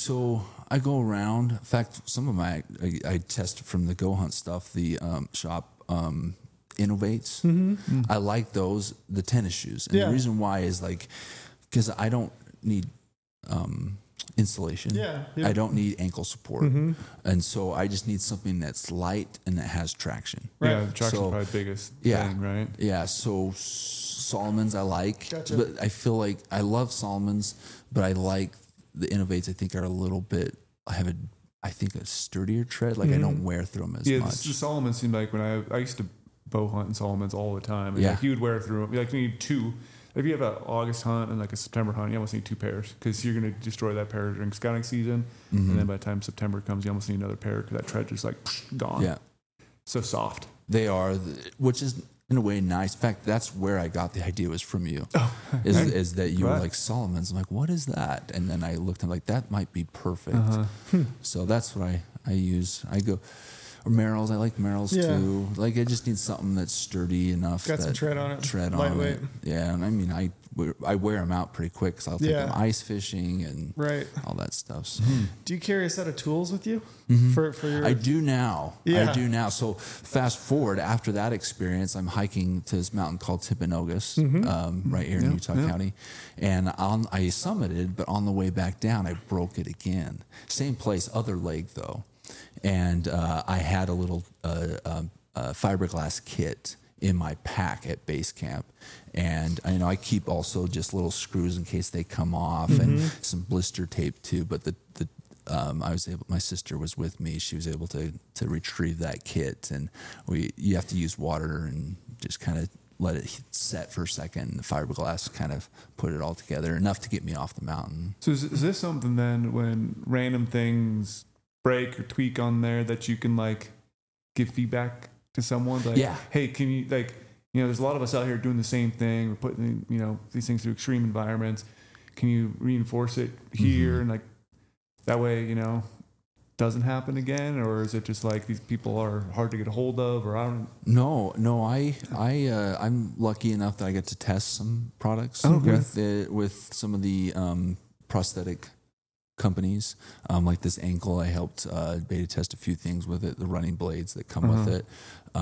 around. In fact, some of my I tested from the Go Hunt stuff. The shop Innovates. I like those. The tennis shoes, and Yeah. the reason why is because I don't need installation. Yeah. I don't need ankle support, and so I just need something that's light and that has traction. Right. Yeah, the traction's So- probably the biggest Yeah. thing, right? Yeah, so Solomon's I like, Gotcha. but I feel like I love Solomon's, but I like the Innovates. I think are a little bit. I think a sturdier tread. Like I don't wear through them as Yeah, much. the Solomon seemed like when I used to bow hunt in Solomons all the time. And Yeah. like you would wear through them. Like you need two. If you have an August hunt and like a September hunt, you almost need two pairs because you're going to destroy that pair during scouting season. And then by the time September comes, you almost need another pair because that tread just like gone. Yeah, So soft. they are, which is in a way nice. In fact, that's where I got the idea was from you. Is that you were Right. like Solomon's? I'm like, what is that? And then I looked and like that might be perfect. So that's what I use. I go. Or Merrell's, I like Merrell's Yeah. too. Like I just need something that's sturdy enough. Got some that tread on it. Tread on Lightweight. it. Yeah, and I wear them out pretty quick because I'll take Yeah. them ice fishing and Right. all that stuff. So. Do you carry a set of tools with you for your? I do now. Yeah. I do now. So fast forward after that experience, I'm hiking to this mountain called Timpanogos, right here in Utah County, and I summited, but on the way back down, I broke it again. Same place, other leg though, and I had a little fiberglass kit in my pack at base camp, and I keep also just little screws in case they come off, and some blister tape too. But my sister was with me. She was able to retrieve that kit, and you have to use water and just kind of let it set for a second. And the fiberglass kind of put it all together enough to get me off the mountain. So is this something then when random things break or tweak on there that you can like give feedback to someone? Like, Yeah. hey, can you there's a lot of us out here doing the same thing. We're putting, these things through extreme environments. Can you reinforce it here? And like that way, doesn't happen again? Or is it just like these people are hard to get a hold of, or I don't? No, I'm lucky enough that I get to test some products with some of the prosthetic companies. Like this ankle, I helped beta test a few things with it, the running blades that come with it.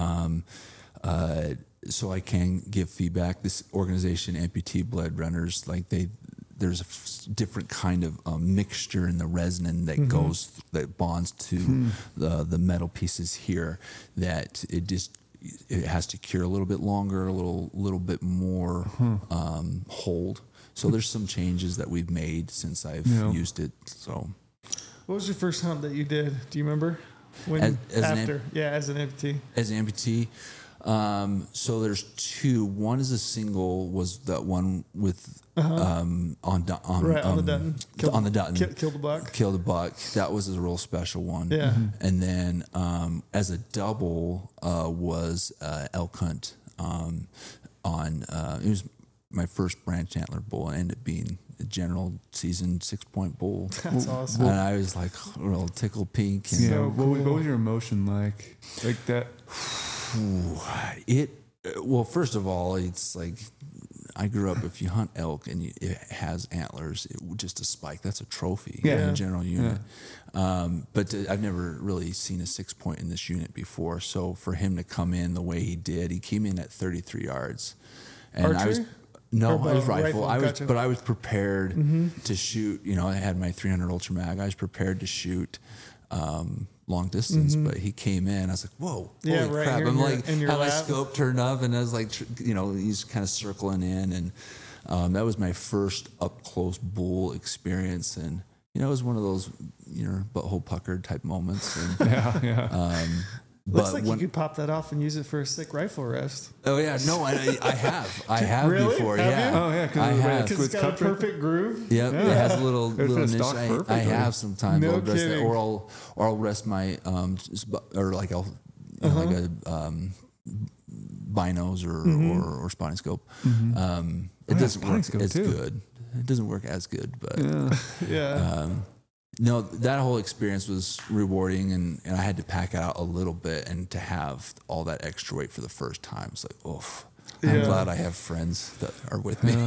So I can give feedback. This organization, Amputee Blood Runners, there's a different kind of mixture in the resin that that bonds to the metal pieces here, that it has to cure a little bit longer, a little bit more hold. So there's some changes that we've made since I've used it. So, what was your first hunt that you did? Do you remember? As an amputee. As an amputee. So there's two. One is a single. Was that one with on the Dutton? On the Dutton. Killed the buck. Killed the buck. That was a real special one. Yeah. And then as a double was elk hunt it was my first branch antler bull, and ended up being a general season 6-point bull. That's awesome. And I was like real tickled pink. And cool. What was your emotion like that? Well, first of all, it's like I grew up, if you hunt elk and it has antlers, just a spike, that's a trophy in a general unit. But I've never really seen a 6-point in this unit before. So for him to come in the way he did, he came in at 33 yards. And Archery? I was rifle. Gotcha. But I was prepared to shoot. I had my 300 Ultra Mag. I was prepared to shoot long distance, but he came in. I was like, "Whoa, holy crap!" I'm like, had my scope turned up, and I was like, he's kind of circling in, and that was my first up close bull experience, and it was one of those butthole puckered type moments. And, Looks like you could pop that off and use it for a sick rifle rest. Oh yeah, no, I have Really? before. Have yeah, you? Oh yeah, Because it's got a perfect groove. Yep, it has a little niche. stock I perfectly. have sometimes. No I'll rest that, kidding. or I'll rest my like I'll like a binos or spotting scope. It doesn't work scope as too. good. It doesn't work as good, but Yeah. no, that whole experience was rewarding, and I had to pack out a little bit, and to have all that extra weight for the first time, it's like, oof. I'm Yeah. glad I have friends that are with me.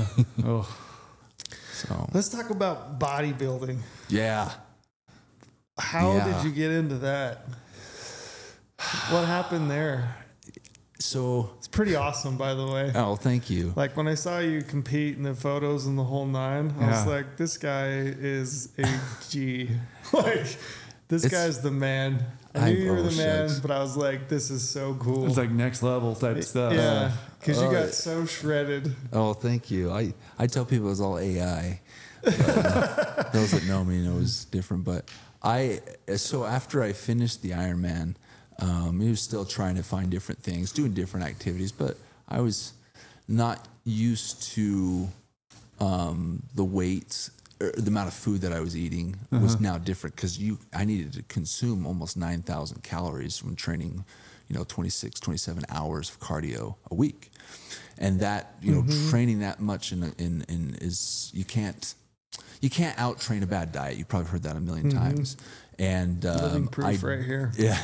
So Let's talk about bodybuilding. yeah. How Yeah. did you get into that? What happened there? So, It's pretty awesome, by the way. oh, thank you. Like when I saw you compete in the photos and the whole nine, I was Yeah. like, this guy is a G. Like, this guy's the man. I knew you were the man, shucks. but I was like, this is so cool. It's like next level type stuff. Yeah, because you Oh, got yeah. so shredded. Oh, thank you. I tell people it's all AI. But, those that know me know it's different. But so after I finished the Ironman, he was still trying to find different things, doing different activities, but I was not used to the weights, or the amount of food that I was eating was now different, because I needed to consume almost 9,000 calories when training, 26, 27 hours of cardio a week. And that, training that much is, you can't out train a bad diet. You probably heard that a million times. And Living proof right here. yeah.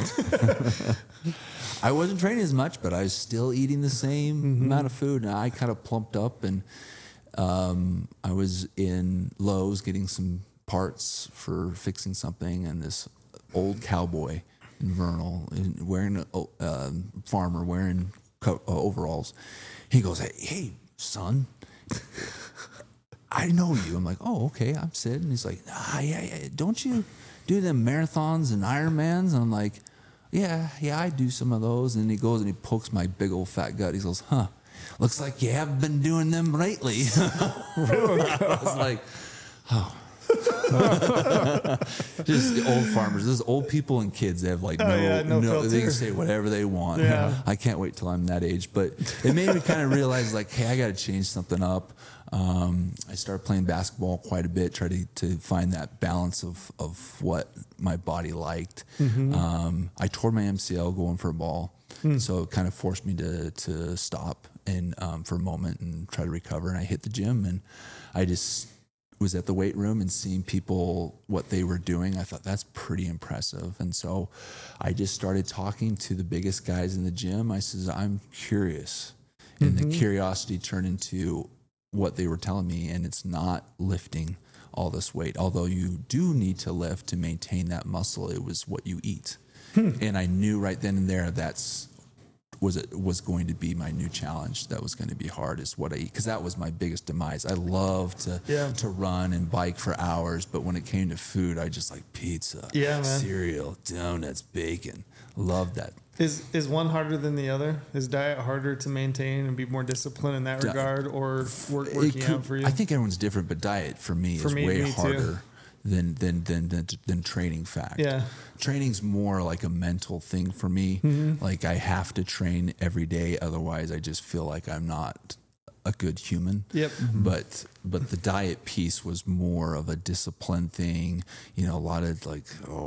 I wasn't training as much, but I was still eating the same amount of food. And I kind of plumped up, and I was in Lowe's getting some parts for fixing something. And this old cowboy in Vernal, wearing a farmer, wearing overalls, he goes, hey, son, I know you. I'm like, oh, okay. I'm sitting. He's like, yeah, don't you do them marathons and Ironmans? And I'm like, yeah, I do some of those. And he goes and he pokes my big old fat gut. He goes, looks like you haven't been doing them lately. I was like, oh. Just old farmers. There's old people and kids. They have like no filter. They can say whatever they want. Yeah. I can't wait till I'm that age. But it made me kind of realize, like, hey, I got to change something up. I started playing basketball quite a bit, try to find that balance of what my body liked. I tore my MCL going for a ball. So it kind of forced me to stop and for a moment and try to recover. And I hit the gym, and I just was at the weight room and seeing people, what they were doing. I thought that's pretty impressive. And so I just started talking to the biggest guys in the gym. I says, I'm curious. And the curiosity turned into what they were telling me. And it's not lifting all this weight, although you do need to lift to maintain that muscle. It was what you eat. And I knew right then and there was going to be my new challenge. That was going to be hard, is what I eat, because that was my biggest demise. I love to run and bike for hours, but when it came to food, I just like pizza, cereal, donuts, bacon. Love that. Is one harder than the other? Is diet harder to maintain and be more disciplined in that regard, or working out for you? I think everyone's different, but diet for me is way harder than training. Fact. Yeah. Training's more like a mental thing for me. Like I have to train every day, otherwise I just feel like I'm not a good human. Yep. But the diet piece was more of a discipline thing. You know, a lot of like,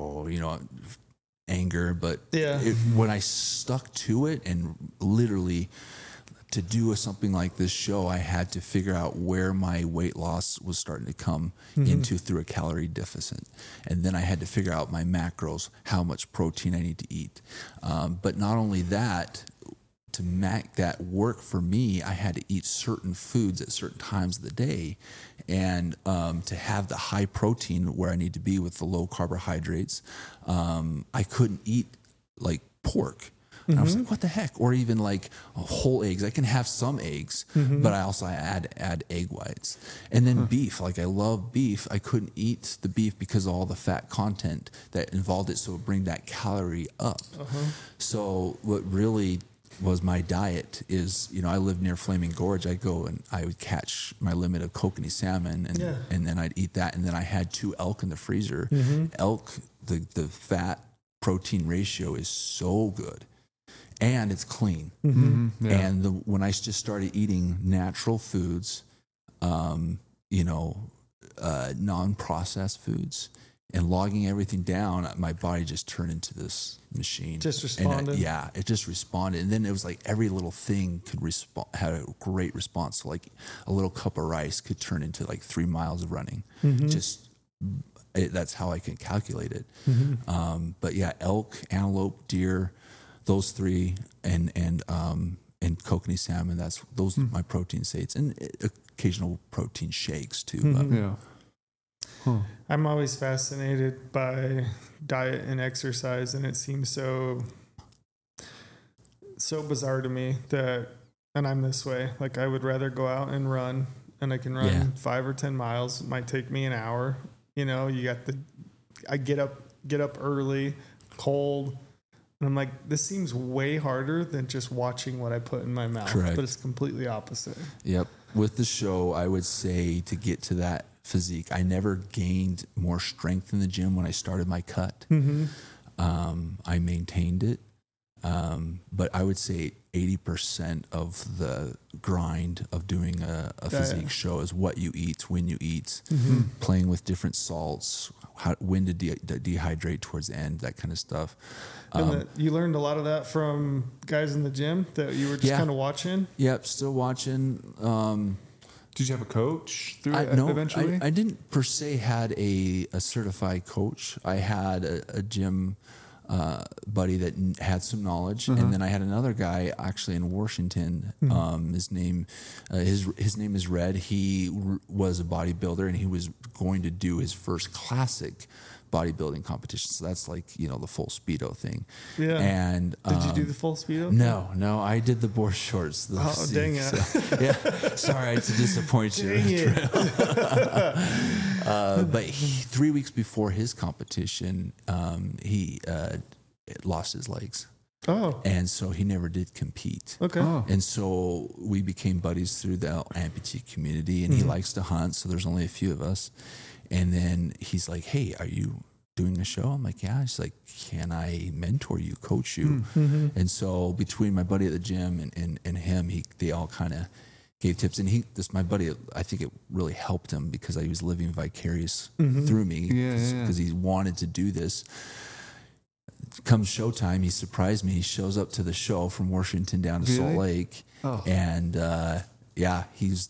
anger, but when I stuck to it, and literally to do something like this show, I had to figure out where my weight loss was starting to come into through a calorie deficit. And then I had to figure out my macros, how much protein I need to eat. But not only that, to make that work for me, I had to eat certain foods at certain times of the day. And to have the high protein where I need to be with the low carbohydrates, I couldn't eat like pork. And I was like, what the heck? Or even like whole eggs. I can have some eggs, but I also add egg whites. And then beef. Like I love beef. I couldn't eat the beef because of all the fat content that involved it. So it would bring that calorie up. So what really was my diet is, I live near Flaming Gorge. I go and I would catch my limit of kokanee salmon, and then I'd eat that. And then I had 2 elk in the freezer. Elk, the fat protein ratio is so good. And it's clean. And when I just started eating natural foods, non-processed foods, and logging everything down, my body just turned into this machine. Just responded. And, it just responded. And then it was like every little thing had a great response. So like a little cup of rice could turn into like 3 miles of running. That's how I can calculate it. But yeah, elk, antelope, deer, those 3, and kokanee salmon. Those are my protein states, and occasional protein shakes too. I'm always fascinated by diet and exercise, and it seems so bizarre to me and I'm this way. Like I would rather go out and run, and I can run 5 or 10 miles. It might take me an hour. I get up early, cold. And I'm like, this seems way harder than just watching what I put in my mouth. Correct. But it's completely opposite. Yep. With the show, I would say to get to that physique, I never gained more strength in the gym when I started my cut. I maintained it. But I would say 80% of the grind of doing a physique show is what you eat, when you eat, playing with different salts, when to dehydrate towards the end, that kind of stuff. And you learned a lot of that from guys in the gym that you were just kind of watching? Yep, still watching. Did you have a coach through it eventually? I didn't per se had a certified coach. I had a gym buddy that had some knowledge, and then I had another guy actually in Washington. His name is Red. He was a bodybuilder, and he was going to do his first classic bodybuilding competition. So that's like the full Speedo thing. Yeah. And did you do the full Speedo? No, I did the board shorts. Dang it! So, sorry to disappoint you. Dang it. But 3 weeks before his competition, he lost his legs. Oh. And so he never did compete. Okay. Oh. And so we became buddies through the amputee community, and he likes to hunt, so there's only a few of us. And then he's like, hey, are you doing a show? I'm like, yeah. He's like, can I mentor you, coach you? And so between my buddy at the gym and him, they all kind of gave tips. And my buddy, I think it really helped him because he was living vicarious through me because he wanted to do this. Come showtime, he surprised me. He shows up to the show from Washington down to Salt Lake, and he's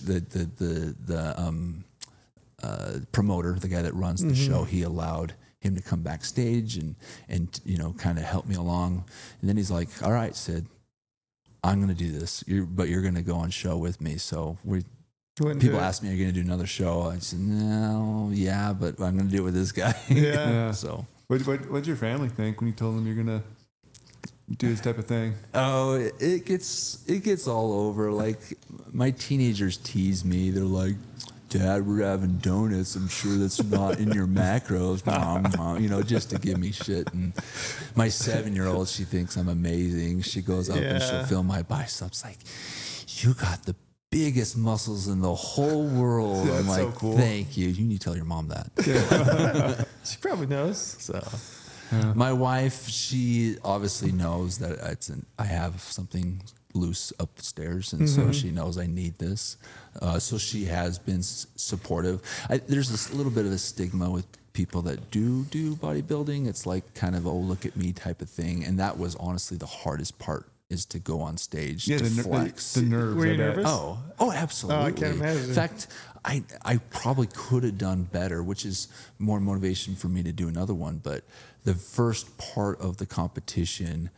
the promoter, the guy that runs the show. He allowed him to come backstage and kind of help me along. And then he's like, "All right, Sid, I'm going to do this, but you're going to go on show with me." So people ask me, "Are you going to do another show?" I said, "No, yeah, but I'm going to do it with this guy." Yeah. So. What'd your family think when you told them you're gonna do this type of thing? Oh, it gets all over. Like, my teenagers tease me. They're like, "Dad, we're having donuts. I'm sure that's not in your macros, Mom." Just to give me shit. And my 7-year-old, she thinks I'm amazing. She goes up and she'll feel my biceps. Like, "You got the biggest muscles in the whole world." I'm like, so cool. "Thank you. You need to tell your mom that." She probably knows. So, my wife, she obviously knows that I have something loose upstairs, and so she knows I need this. So she has been supportive. There's this little bit of a stigma with people that do bodybuilding. It's like kind of, "Oh, look at me" type of thing, and that was honestly the hardest part. Is to go on stage to flex. The nerves. Were you nervous? Oh, absolutely. Oh, I can't imagine. In fact, I probably could have done better, which is more motivation for me to do another one. But the first part of the competition,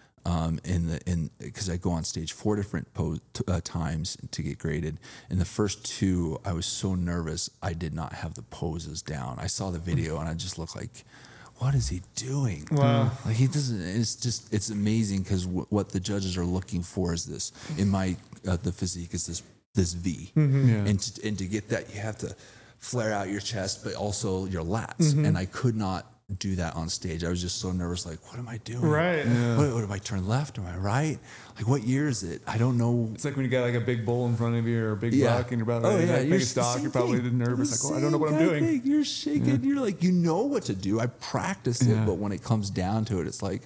because I go on stage 4 different times to get graded. In the first 2, I was so nervous I did not have the poses down. I saw the video and I just looked like, what is he doing? Wow. Like, he doesn't, it's amazing because what the judges are looking for is this, in my, the physique is this V. And to get that, you have to flare out your chest, but also your lats. And I could not do that on stage. I was just so nervous. Like, what am I doing? Right. Yeah. What do I turn left? Am I right? Like, what year is it? I don't know. It's like when you got like a big bowl in front of you or a big rock and you're about to take a stock, you're probably nervous. Like, I don't know what I'm doing. You're shaking. You're like, you know what to do. I practiced it, but when it comes down to it, it's like,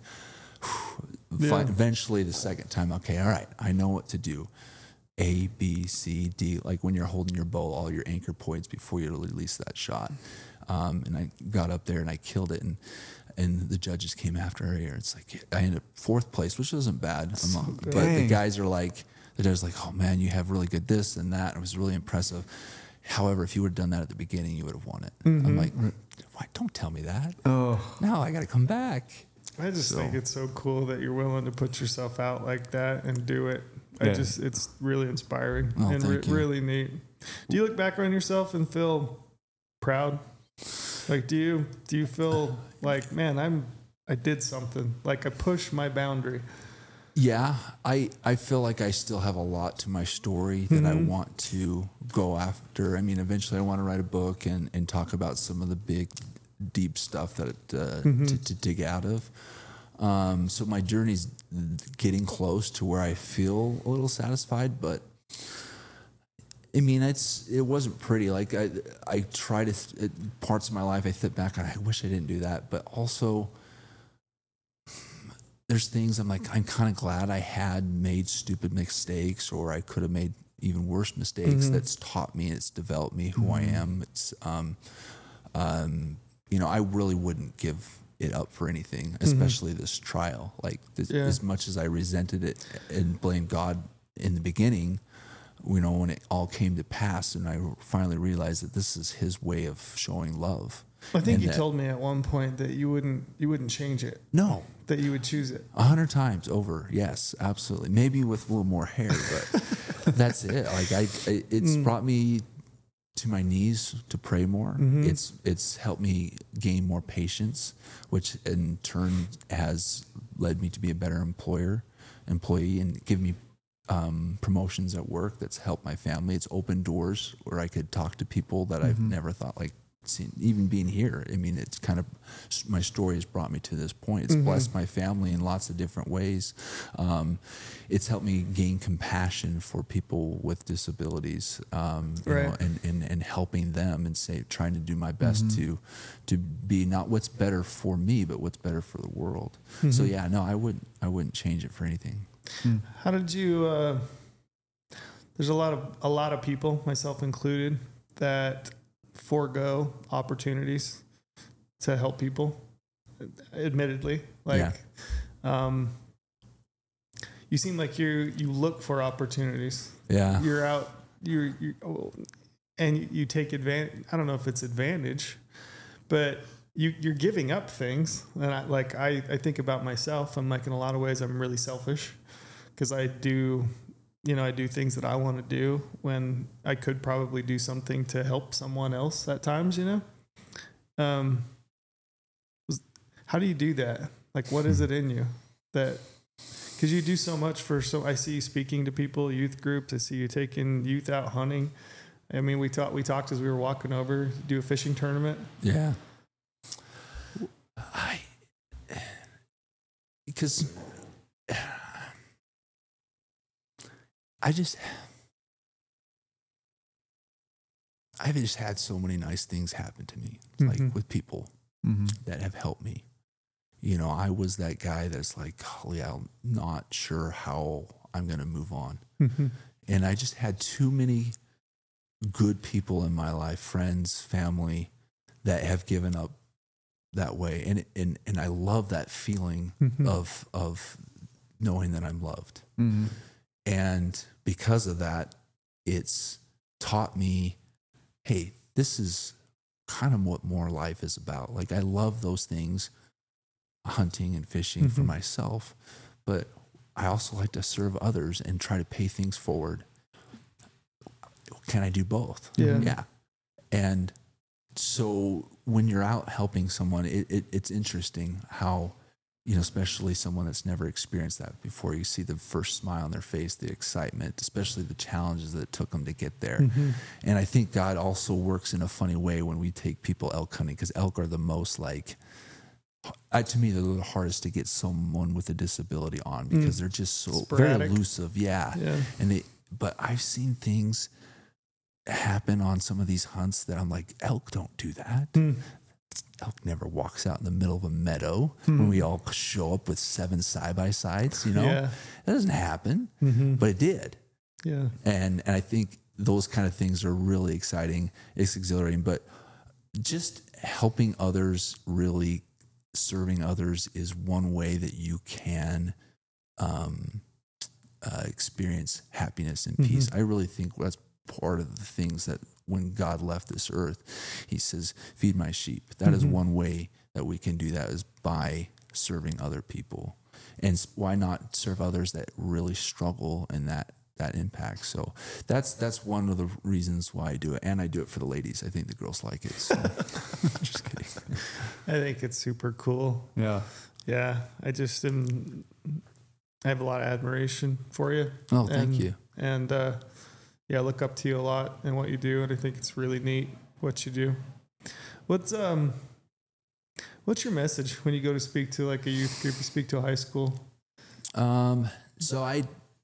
eventually the second time, okay, all right, I know what to do. A, B, C, D, like when you're holding your bow, all your anchor points before you release that shot. And I got up there and I killed it. And the judges came after her. It's like, I ended up 4th place, which wasn't bad. But the guys are like, "Oh man, you have really good this and that." It was really impressive. However, if you would have done that at the beginning, you would have won it. I'm like, "Why? Don't tell me that." No, I got to come back. I just think it's so cool that you're willing to put yourself out like that and do it. It's really inspiring and really neat. Do you look back on yourself and feel proud? Like, do you feel like, man, I did something, like I pushed my boundary? Yeah, I feel like I still have a lot to my story that I want to go after. I mean, eventually I want to write a book and talk about some of the big, deep stuff that to dig out of. So my journey's getting close to where I feel a little satisfied, but I mean, it wasn't pretty. Like I try to, parts of my life I think back and I wish I didn't do that, but also there's things I'm like, I'm kind of glad I had made stupid mistakes, or I could have made even worse mistakes. That's taught me, it's developed me who I am. It's, I really wouldn't give it up for anything, especially this trial. Like as much as I resented it and blamed God in the beginning, when it all came to pass and I finally realized that this is his way of showing love. I think you told me at one point that you wouldn't change it. No. That you would choose it 100 times over. Yes, absolutely. Maybe with a little more hair, but that's it. Like it's brought me to my knees to pray more. It's helped me gain more patience, which in turn has led me to be a better employee, and give me promotions at work. That's helped my family. It's opened doors where I could talk to people that I've never thought, like, seen, even being here. I mean, it's kind of, my story has brought me to this point. It's blessed my family in lots of different ways. It's helped me gain compassion for people with disabilities, and helping them, and trying to do my best to be not what's better for me, but what's better for the world. So yeah, no, I wouldn't change it for anything. How did you? There's a lot of people, myself included, that forego opportunities to help people. admittedly. You seem like you look for opportunities. Yeah. You're out, and you take advantage. I don't know if it's advantage, but you're giving up things. And I think about myself. I'm like, in a lot of ways, I'm really selfish because I do things that I want to do when I could probably do something to help someone else at times, how do you do that? Like, what is it in you that, because you do so much I see you speaking to people, youth groups. I see you taking youth out hunting. I mean, we talked as we were walking over, do a fishing tournament. Yeah. I've just had so many nice things happen to me, like with people that have helped me. I was that guy that's like, golly, I'm not sure how I'm going to move on. And I just had too many good people in my life, friends, family, that have given up that way. And I love that feeling of knowing that I'm loved. And because of that, it's taught me, hey, this is kind of what more life is about. Like, I love those things, hunting and fishing for myself, but I also like to serve others and try to pay things forward. Can I do both? Yeah. And so when you're out helping someone, it's interesting how, especially someone that's never experienced that before, you see the first smile on their face, the excitement, especially the challenges that it took them to get there. And I think God also works in a funny way when we take people elk hunting, because elk are the most to me, they're the hardest to get someone with a disability on, because they're just so sporadic, very elusive. Yeah. But I've seen things happen on some of these hunts that I'm like, elk don't do that. Elk never walks out in the middle of a meadow when we all show up with 7 side-by-sides, That doesn't happen, but it did. Yeah. And I think those kind of things are really exciting. It's exhilarating, but just helping others, really serving others, is one way that you can experience happiness and peace. I really think that's part of the things that when God left this earth, he says, feed my sheep. That is one way that we can do that, is by serving other people. And why not serve others that really struggle in that impact? So that's one of the reasons why I do it. And I do it for the ladies. I think the girls like it. So. Just kidding. I think it's super cool. Yeah. Yeah. I have a lot of admiration for you. Oh, thank you. And, I look up to you a lot and what you do, and I think it's really neat what you do. What's your message when you go to speak to like a youth group, you speak to a high school? So I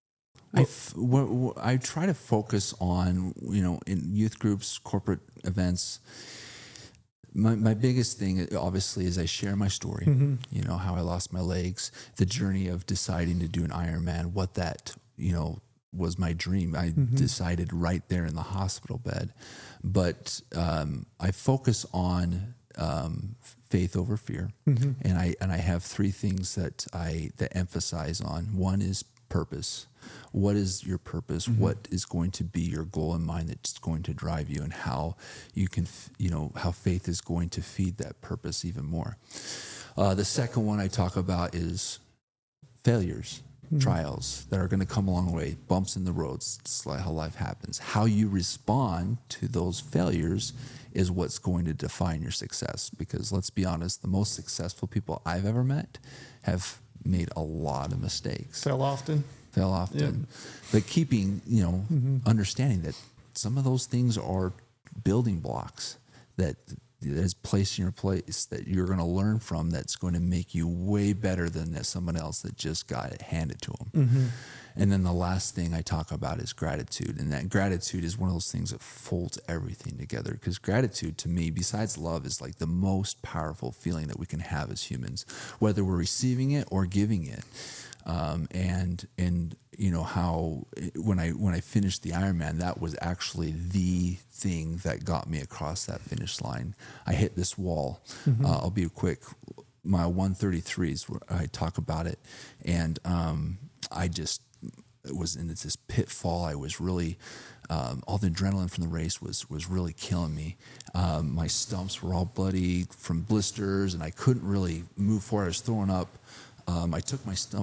try to focus on, in youth groups, corporate events. My biggest thing, obviously, is I share my story. How I lost my legs, the journey of deciding to do an Ironman, what that, was my dream. I decided right there in the hospital bed. But I focus on faith over fear, and I have 3 things that emphasize on. One is purpose. What is your purpose? What is going to be your goal in mind that's going to drive you, and how you can, how faith is going to feed that purpose even more. The second one I talk about is failures. Trials that are going to come along the way, bumps in the roads. It's like how life happens. How you respond to those failures is what's going to define your success. Because let's be honest, the most successful people I've ever met have made a lot of mistakes. Fail often. Yep. But keeping, understanding that some of those things are building blocks that is placed in your place that you're going to learn from, that's going to make you way better than someone else that just got it handed to them. And then the last thing I talk about is gratitude. And that gratitude is one of those things that folds everything together. Because gratitude, to me, besides love, is like the most powerful feeling that we can have as humans, whether we're receiving it or giving it. And how when I finished the Ironman, that was actually the thing that got me across that finish line. I hit this wall. I'll be quick. mile 133 is where I talk about it. And I just was in this pitfall. I was really, all the adrenaline from the race was really killing me. My stumps were all bloody from blisters, and I couldn't really move forward. I was throwing up. I took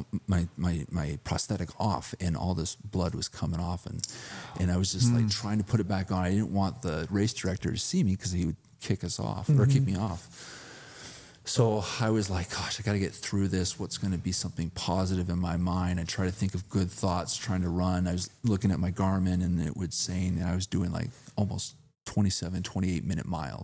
my prosthetic off, and all this blood was coming off, and I was just like trying to put it back on. I didn't want the race director to see me because he would kick us off or kick me off. So I was like, gosh, I got to get through this. What's going to be something positive in my mind? I try to think of good thoughts, trying to run. I was looking at my Garmin, and it was saying that I was doing like almost 27, 28-minute miles.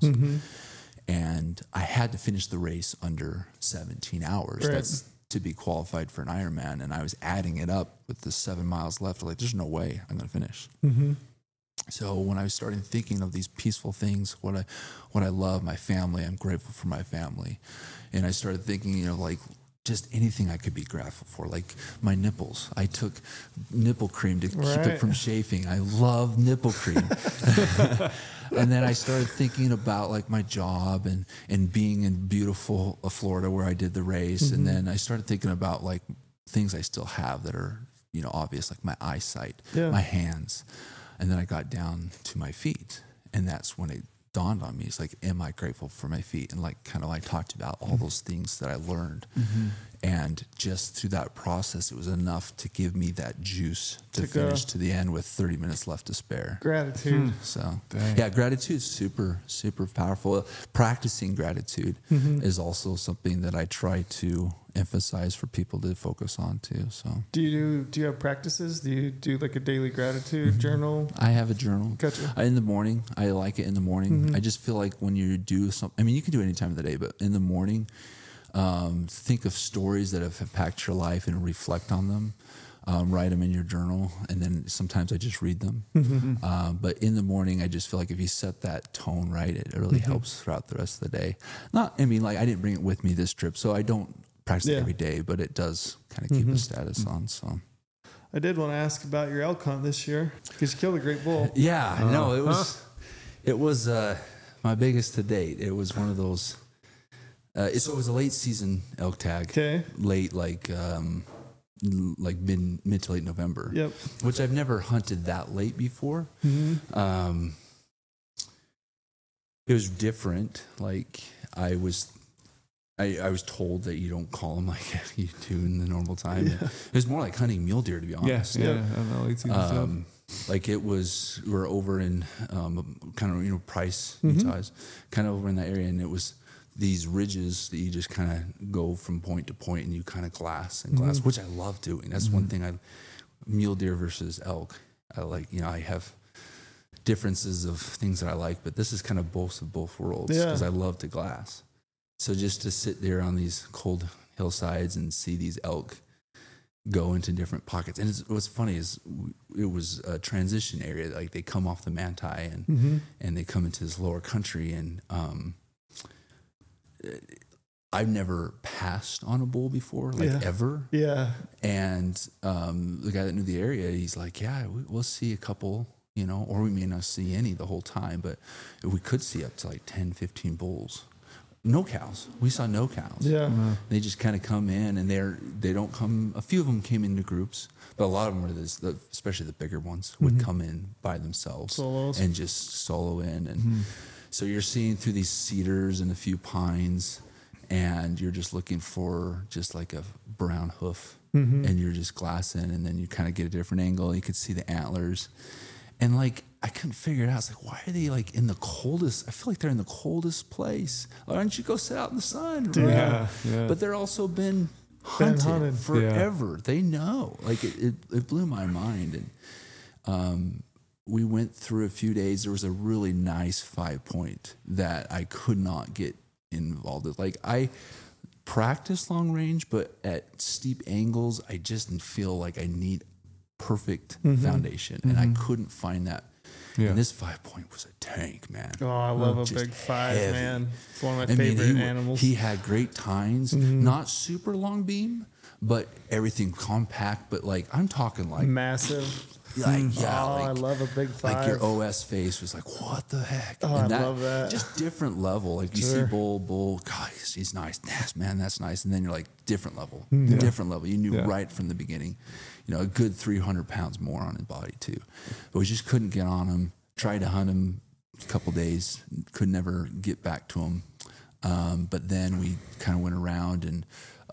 And I had to finish the race under 17 hours. Right. That's to be qualified for an Ironman. And I was adding it up with the 7 miles left. Like, there's no way I'm going to finish. So when I was starting thinking of these peaceful things, what I love, my family, I'm grateful for my family. And I started thinking, you know, like just anything I could be grateful for, like my nipples. I took nipple cream to keep it from chafing. I love nipple cream. And then I started thinking about like my job and being in beautiful Florida where I did the race. And then I started thinking about like things I still have that are, you know, obvious, like my eyesight, my hands. And then I got down to my feet, and that's when it dawned on me. It's like, am I grateful for my feet? And like, kind of like talked about all those things that I learned. And just through that process, it was enough to give me that juice to finish to the end with 30 minutes left to spare. Gratitude. So, yeah, gratitude is super, super powerful. Practicing gratitude is also something that I try to emphasize for people to focus on too. So, do you have practices? Do you do like a daily gratitude journal? I have a journal. Gotcha. In the morning, I like it in the morning. I just feel like when you do something, I mean, you can do it any time of the day, but in the morning, think of stories that have impacted your life and reflect on them. Write them in your journal, and then sometimes I just read them. But in the morning, I just feel like if you set that tone right, it really helps throughout the rest of the day. I didn't bring it with me this trip, so I don't practice it every day, but it does kind of keep a status on. So I did want to ask about your elk hunt this year because you killed a great bull. Yeah, no, it was my biggest to date. It was one of those. So it was a late season elk tag. Okay. Late, like mid to late November. Yep. Which I've never hunted that late before. It was different. Like I was told that you don't call them like you do in the normal time. Yeah. It was more like hunting mule deer, to be honest. Yeah. Late season stuff. Like we're over in kind of Price, Utah, kind of over in that area, and it was these ridges that you just kind of go from point to point and you kind of glass, which I love doing. That's one thing mule deer versus elk. I like, I have differences of things that I like, but this is kind of both of both worlds because I love to glass. So just to sit there on these cold hillsides and see these elk go into different pockets. And what's funny is it was a transition area. Like they come off the Manti and they come into this lower country, and I've never passed on a bull before, ever. Yeah. And the guy that knew the area, he's like, yeah, we'll see a couple, or we may not see any the whole time, but we could see up to like 10, 15 bulls. No cows. We saw no cows. Yeah. They just kind of come in, and they don't come. A few of them came into groups, but a lot of them were especially the bigger ones would come in by themselves and just solo in. And so you're seeing through these cedars and a few pines, and you're just looking for just like a brown hoof, and you're just glassing, and then you kind of get a different angle. You could see the antlers, and like I couldn't figure it out. It's like, why are they like in the coldest? I feel like they're in the coldest place. Why don't you go sit out in the sun? Right? Yeah. But they're also been hunted forever. Yeah. They know. Like it blew my mind. And we went through a few days. There was a really nice 5-point that I could not get involved with. Like I practice long range, but at steep angles, I just feel like I need perfect foundation, and I couldn't find that. Yeah. And this 5-point was a tank, man. Oh, I love a big 5, heavy. Man. It's one of my favorite animals. He had great tines, not super long beam, but everything compact. But like I'm talking like massive. Like, yeah, I like, love a big five. like your OS face was like, what the heck? Oh, and I love that. Just different level. Like you see Bull, God, he's nice. Yes, man, that's nice. And then you're like, different level, different level. You knew right from the beginning, you know, a good 300 pounds more on his body too. But we just couldn't get on him. Tried to hunt him a couple days, could never get back to him. But then we kind of went around and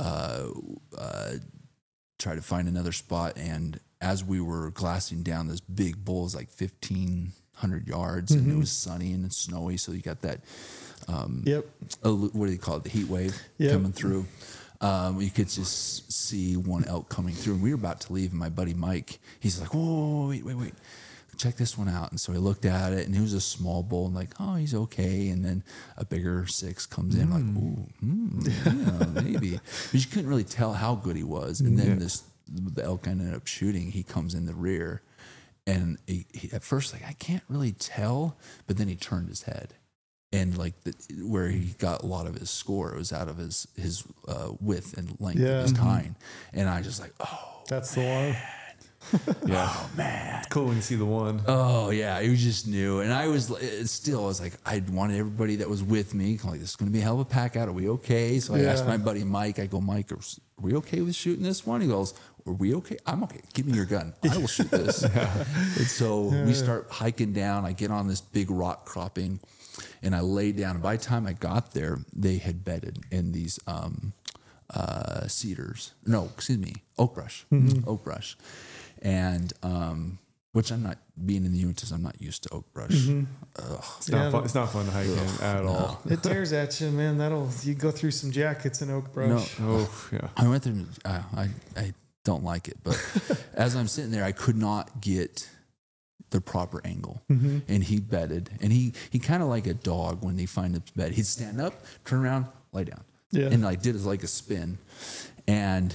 tried to find another spot. And as we were glassing down this big bull, is like 1,500 yards, and it was sunny and snowy, so you got that. What do you call it? The heat wave coming through. You could just see one elk coming through, and we were about to leave. And my buddy Mike, he's like, "Whoa, wait. Check this one out." And so he looked at it, and it was a small bull, and like, oh, he's okay. And then a bigger 6 comes in, like, ooh, maybe. But you couldn't really tell how good he was. And then the elk I ended up shooting, he comes in the rear, and he at first, like, I can't really tell, but then he turned his head, and like where he got a lot of his score, it was out of his width and length of his tine, and I just like, oh, that's the one. Oh man, It's cool when you see the one. Oh yeah, it was just new, and I was like, I wanted everybody that was with me, like, this is going to be a hell of a pack out. Are we okay? So I asked my buddy Mike. I go, Mike, are we okay with shooting this one? He goes, are we okay? I'm okay. Give me your gun. I will shoot this. And so we start hiking down. I get on this big rock cropping, and I lay down. And by the time I got there, they had bedded in these oak brush. Oak brush. And which I'm not, being in the Uintas, I'm not used to oak brush. It's not fun. It's not fun to hike in at all. It tears at you, man. You go through some jackets in oak brush. I went there. I don't like it, but as I'm sitting there, I could not get the proper angle. And he bedded, and he kind of like a dog when they find its bed. He'd stand up, turn around, lay down, and like did like a spin, and.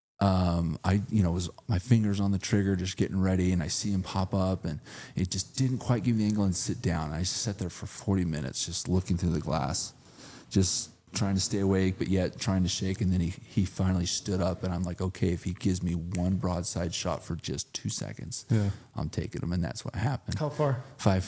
I was my fingers on the trigger, just getting ready, and I see him pop up, and it just didn't quite give me the angle and sit down. I sat there for 40 minutes, just looking through the glass, just trying to stay awake, but yet trying to shake. And then he finally stood up, and I'm like, okay, if he gives me one broadside shot for just 2 seconds, I'm taking him. And that's what happened. How far?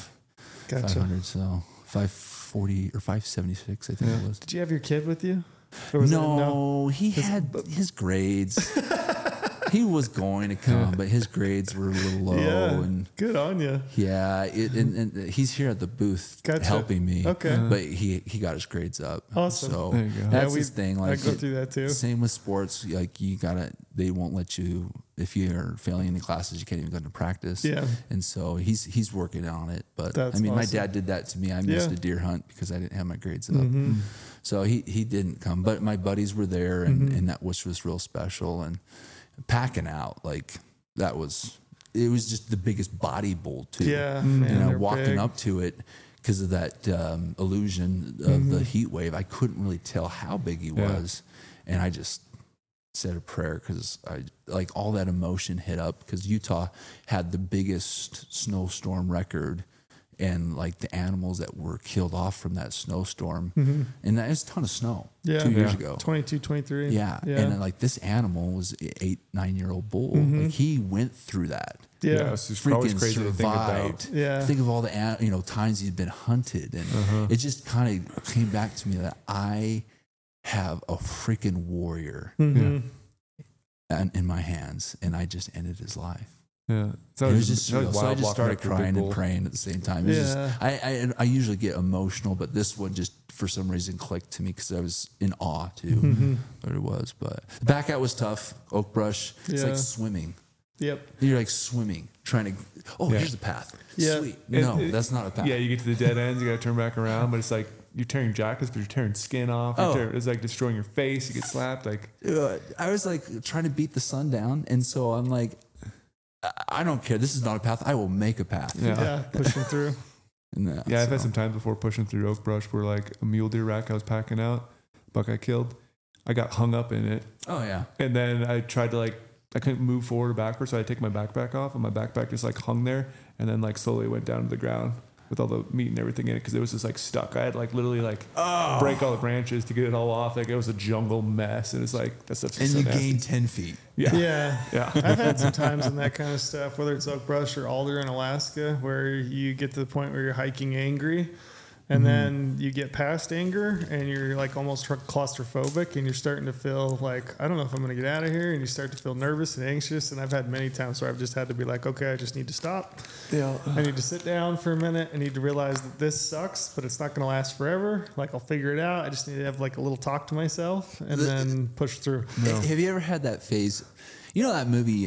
500, so 540 or 576, I think it was. Did you have your kid with you? No, he had his grades. He was going to come, but his grades were a little low. And good on you. Yeah, and he's here at the booth helping me. Okay, but he got his grades up. Awesome. So that's his thing. Like, I go through that too. Same with sports. Like, they won't let you, if you're failing any classes, you can't even go into practice. Yeah. And so he's working on it. But that's awesome. My dad did that to me. I missed a deer hunt because I didn't have my grades up. So he didn't come, but my buddies were there, and that was real special. And packing out, like, it was just the biggest body bull too. Yeah, man, walking big up to it because of that illusion of the heat wave. I couldn't really tell how big he was, and I just said a prayer because all that emotion hit up because Utah had the biggest snowstorm record. And like the animals that were killed off from that snowstorm, and that was a ton of snow 2 years ago. 22, 23. Yeah. And like this animal was an 8-9-year-old bull. Like, he went through that. Yeah, it's freaking crazy to think about. Yeah. Think of all the times he's been hunted, and it just kind of came back to me that I have a freaking warrior in my hands, and I just ended his life. Yeah, so it was just surreal. So I just started crying and praying at the same time. I usually get emotional, but this one just for some reason clicked to me because I was in awe too. What it was, but the back out was tough. Oak brush, it's like swimming. Yep, you're like swimming, trying to. Here's the path. Sweet. No, that's not a path. Yeah, you get to the dead ends, you got to turn back around, but it's like you're tearing jackets, but you're tearing skin off. It's like destroying your face. You get slapped. Like I was like trying to beat the sun down, and so I'm like, I don't care. This is not a path. I will make a path. Yeah, pushing through. I've had some times before pushing through oak brush where like a mule deer rack I was packing out, buck I killed, I got hung up in it. Oh yeah. And then I tried to I couldn't move forward or backward, so I take my backpack off, and my backpack just like hung there, and then like slowly went down to the ground. with all the meat and everything in it because it was just like stuck. I had like literally like break all the branches to get it all off. Like it was a jungle mess, and it's like that stuff's And so you nasty. gained 10 feet. Yeah. Yeah. I've had some times in that kind of stuff, whether it's oak brush or alder in Alaska, where you get to the point where you're hiking angry. And then you get past anger and you're like almost claustrophobic and you're starting to feel like, I don't know if I'm going to get out of here. And you start to feel nervous and anxious. And I've had many times where I've just had to be like, okay, I just need to stop. Yeah. I need to sit down for a minute. I need to realize that this sucks, but it's not going to last forever. Like I'll figure it out. I just need to have like a little talk to myself and then push through. Have you ever had that phase? You know that movie,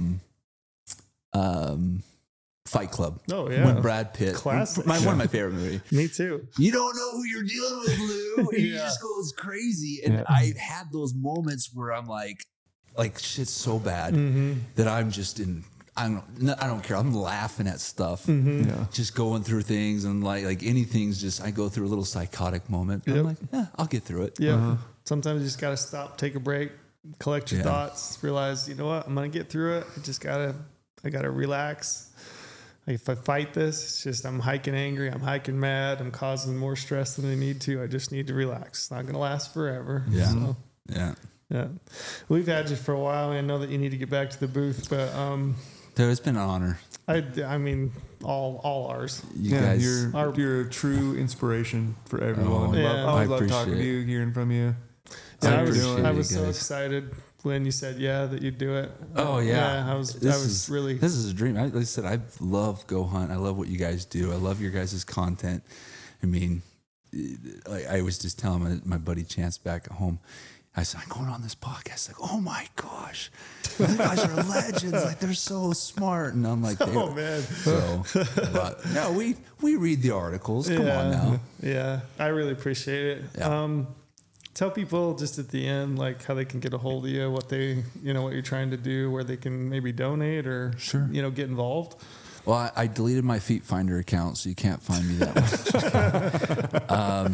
Fight Club? Oh, yeah. When Brad Pitt. Classic. One of my favorite movies. Me too. You don't know who you're dealing with, Lou. And he just goes crazy. And I've had those moments where I'm like shit's so bad that I'm just I don't care. I'm laughing at stuff, just going through things and like anything's just, I go through a little psychotic moment. But I'm like, I'll get through it. Yeah. Sometimes you just got to stop, take a break, collect your thoughts, realize, you know what, I'm going to get through it. I got to relax. Like if I fight this, it's just I'm hiking angry, I'm hiking mad, I'm causing more stress than I need to. I just need to relax. It's not going to last forever. Yeah. So, Yeah. We've had you for a while. I know that you need to get back to the booth, but Dude, it's been an honor. I mean, all ours. You guys. You're a true inspiration for everyone. Oh, I always I love talking to appreciate you, hearing from you. Yeah, appreciate I it, was so guys. excited when you said that you'd do it. Oh yeah, I was This is a dream. Like I said, I love Go Hunt. I love what you guys do. I love your guys' content. I mean, like I was just telling my buddy Chance back at home. I said, I'm going on this podcast. Like, oh my gosh, you guys are legends. Like they're so smart. And I'm like, Oh man. So, but no, we read the articles. Come on now. Yeah, I really appreciate it. Yeah. Tell people just at the end, like how they can get a hold of you, what what you're trying to do, where they can maybe donate or, Sure. Get involved. Well, I deleted my Feet Finder account, so you can't find me that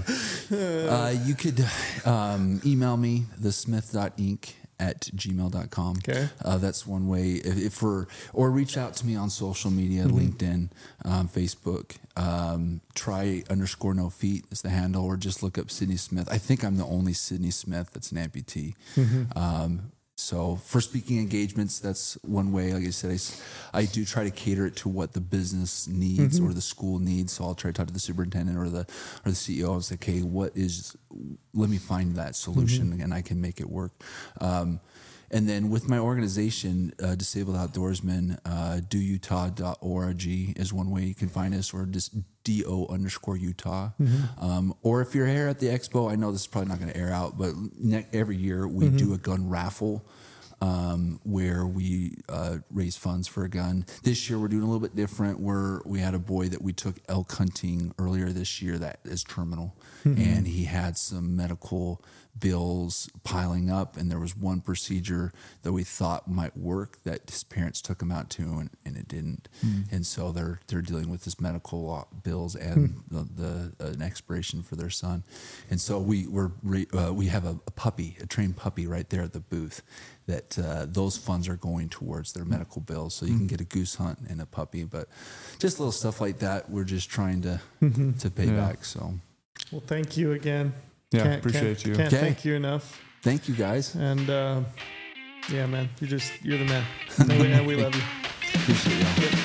way. You could email me, thesmith.inc@gmail.com. Okay. That's one way. Or reach out to me on social media, LinkedIn, Facebook. Try_no feet is the handle, or just look up Sydney Smith. I think I'm the only Sydney Smith that's an amputee. So for speaking engagements, that's one way. Like I said, I do try to cater it to what the business needs or the school needs. So I'll try to talk to the superintendent or the CEO. I was like, hey, let me find that solution and I can make it work. And then with my organization, Disabled Outdoorsmen, doutah.org is one way you can find us, or just DO_Utah. Or if you're here at the expo, I know this is probably not going to air out, but every year we do a gun raffle where we raise funds for a gun. This year we're doing a little bit different, where we had a boy that we took elk hunting earlier this year that is terminal, and he had some medical bills piling up, and there was one procedure that we thought might work that his parents took him out to, and it didn't. And so they're dealing with this medical bills and an expiration for their son. And so we have a puppy, a trained puppy right there at the booth that those funds are going towards their medical bills. So you can get a goose hunt and a puppy, but just little stuff like that. We're just trying to pay back. So, Well, thank you again. Yeah, appreciate you. Can't Okay. thank you enough. thank you guys. And yeah, man, you're the man. And we love you. Appreciate y'all.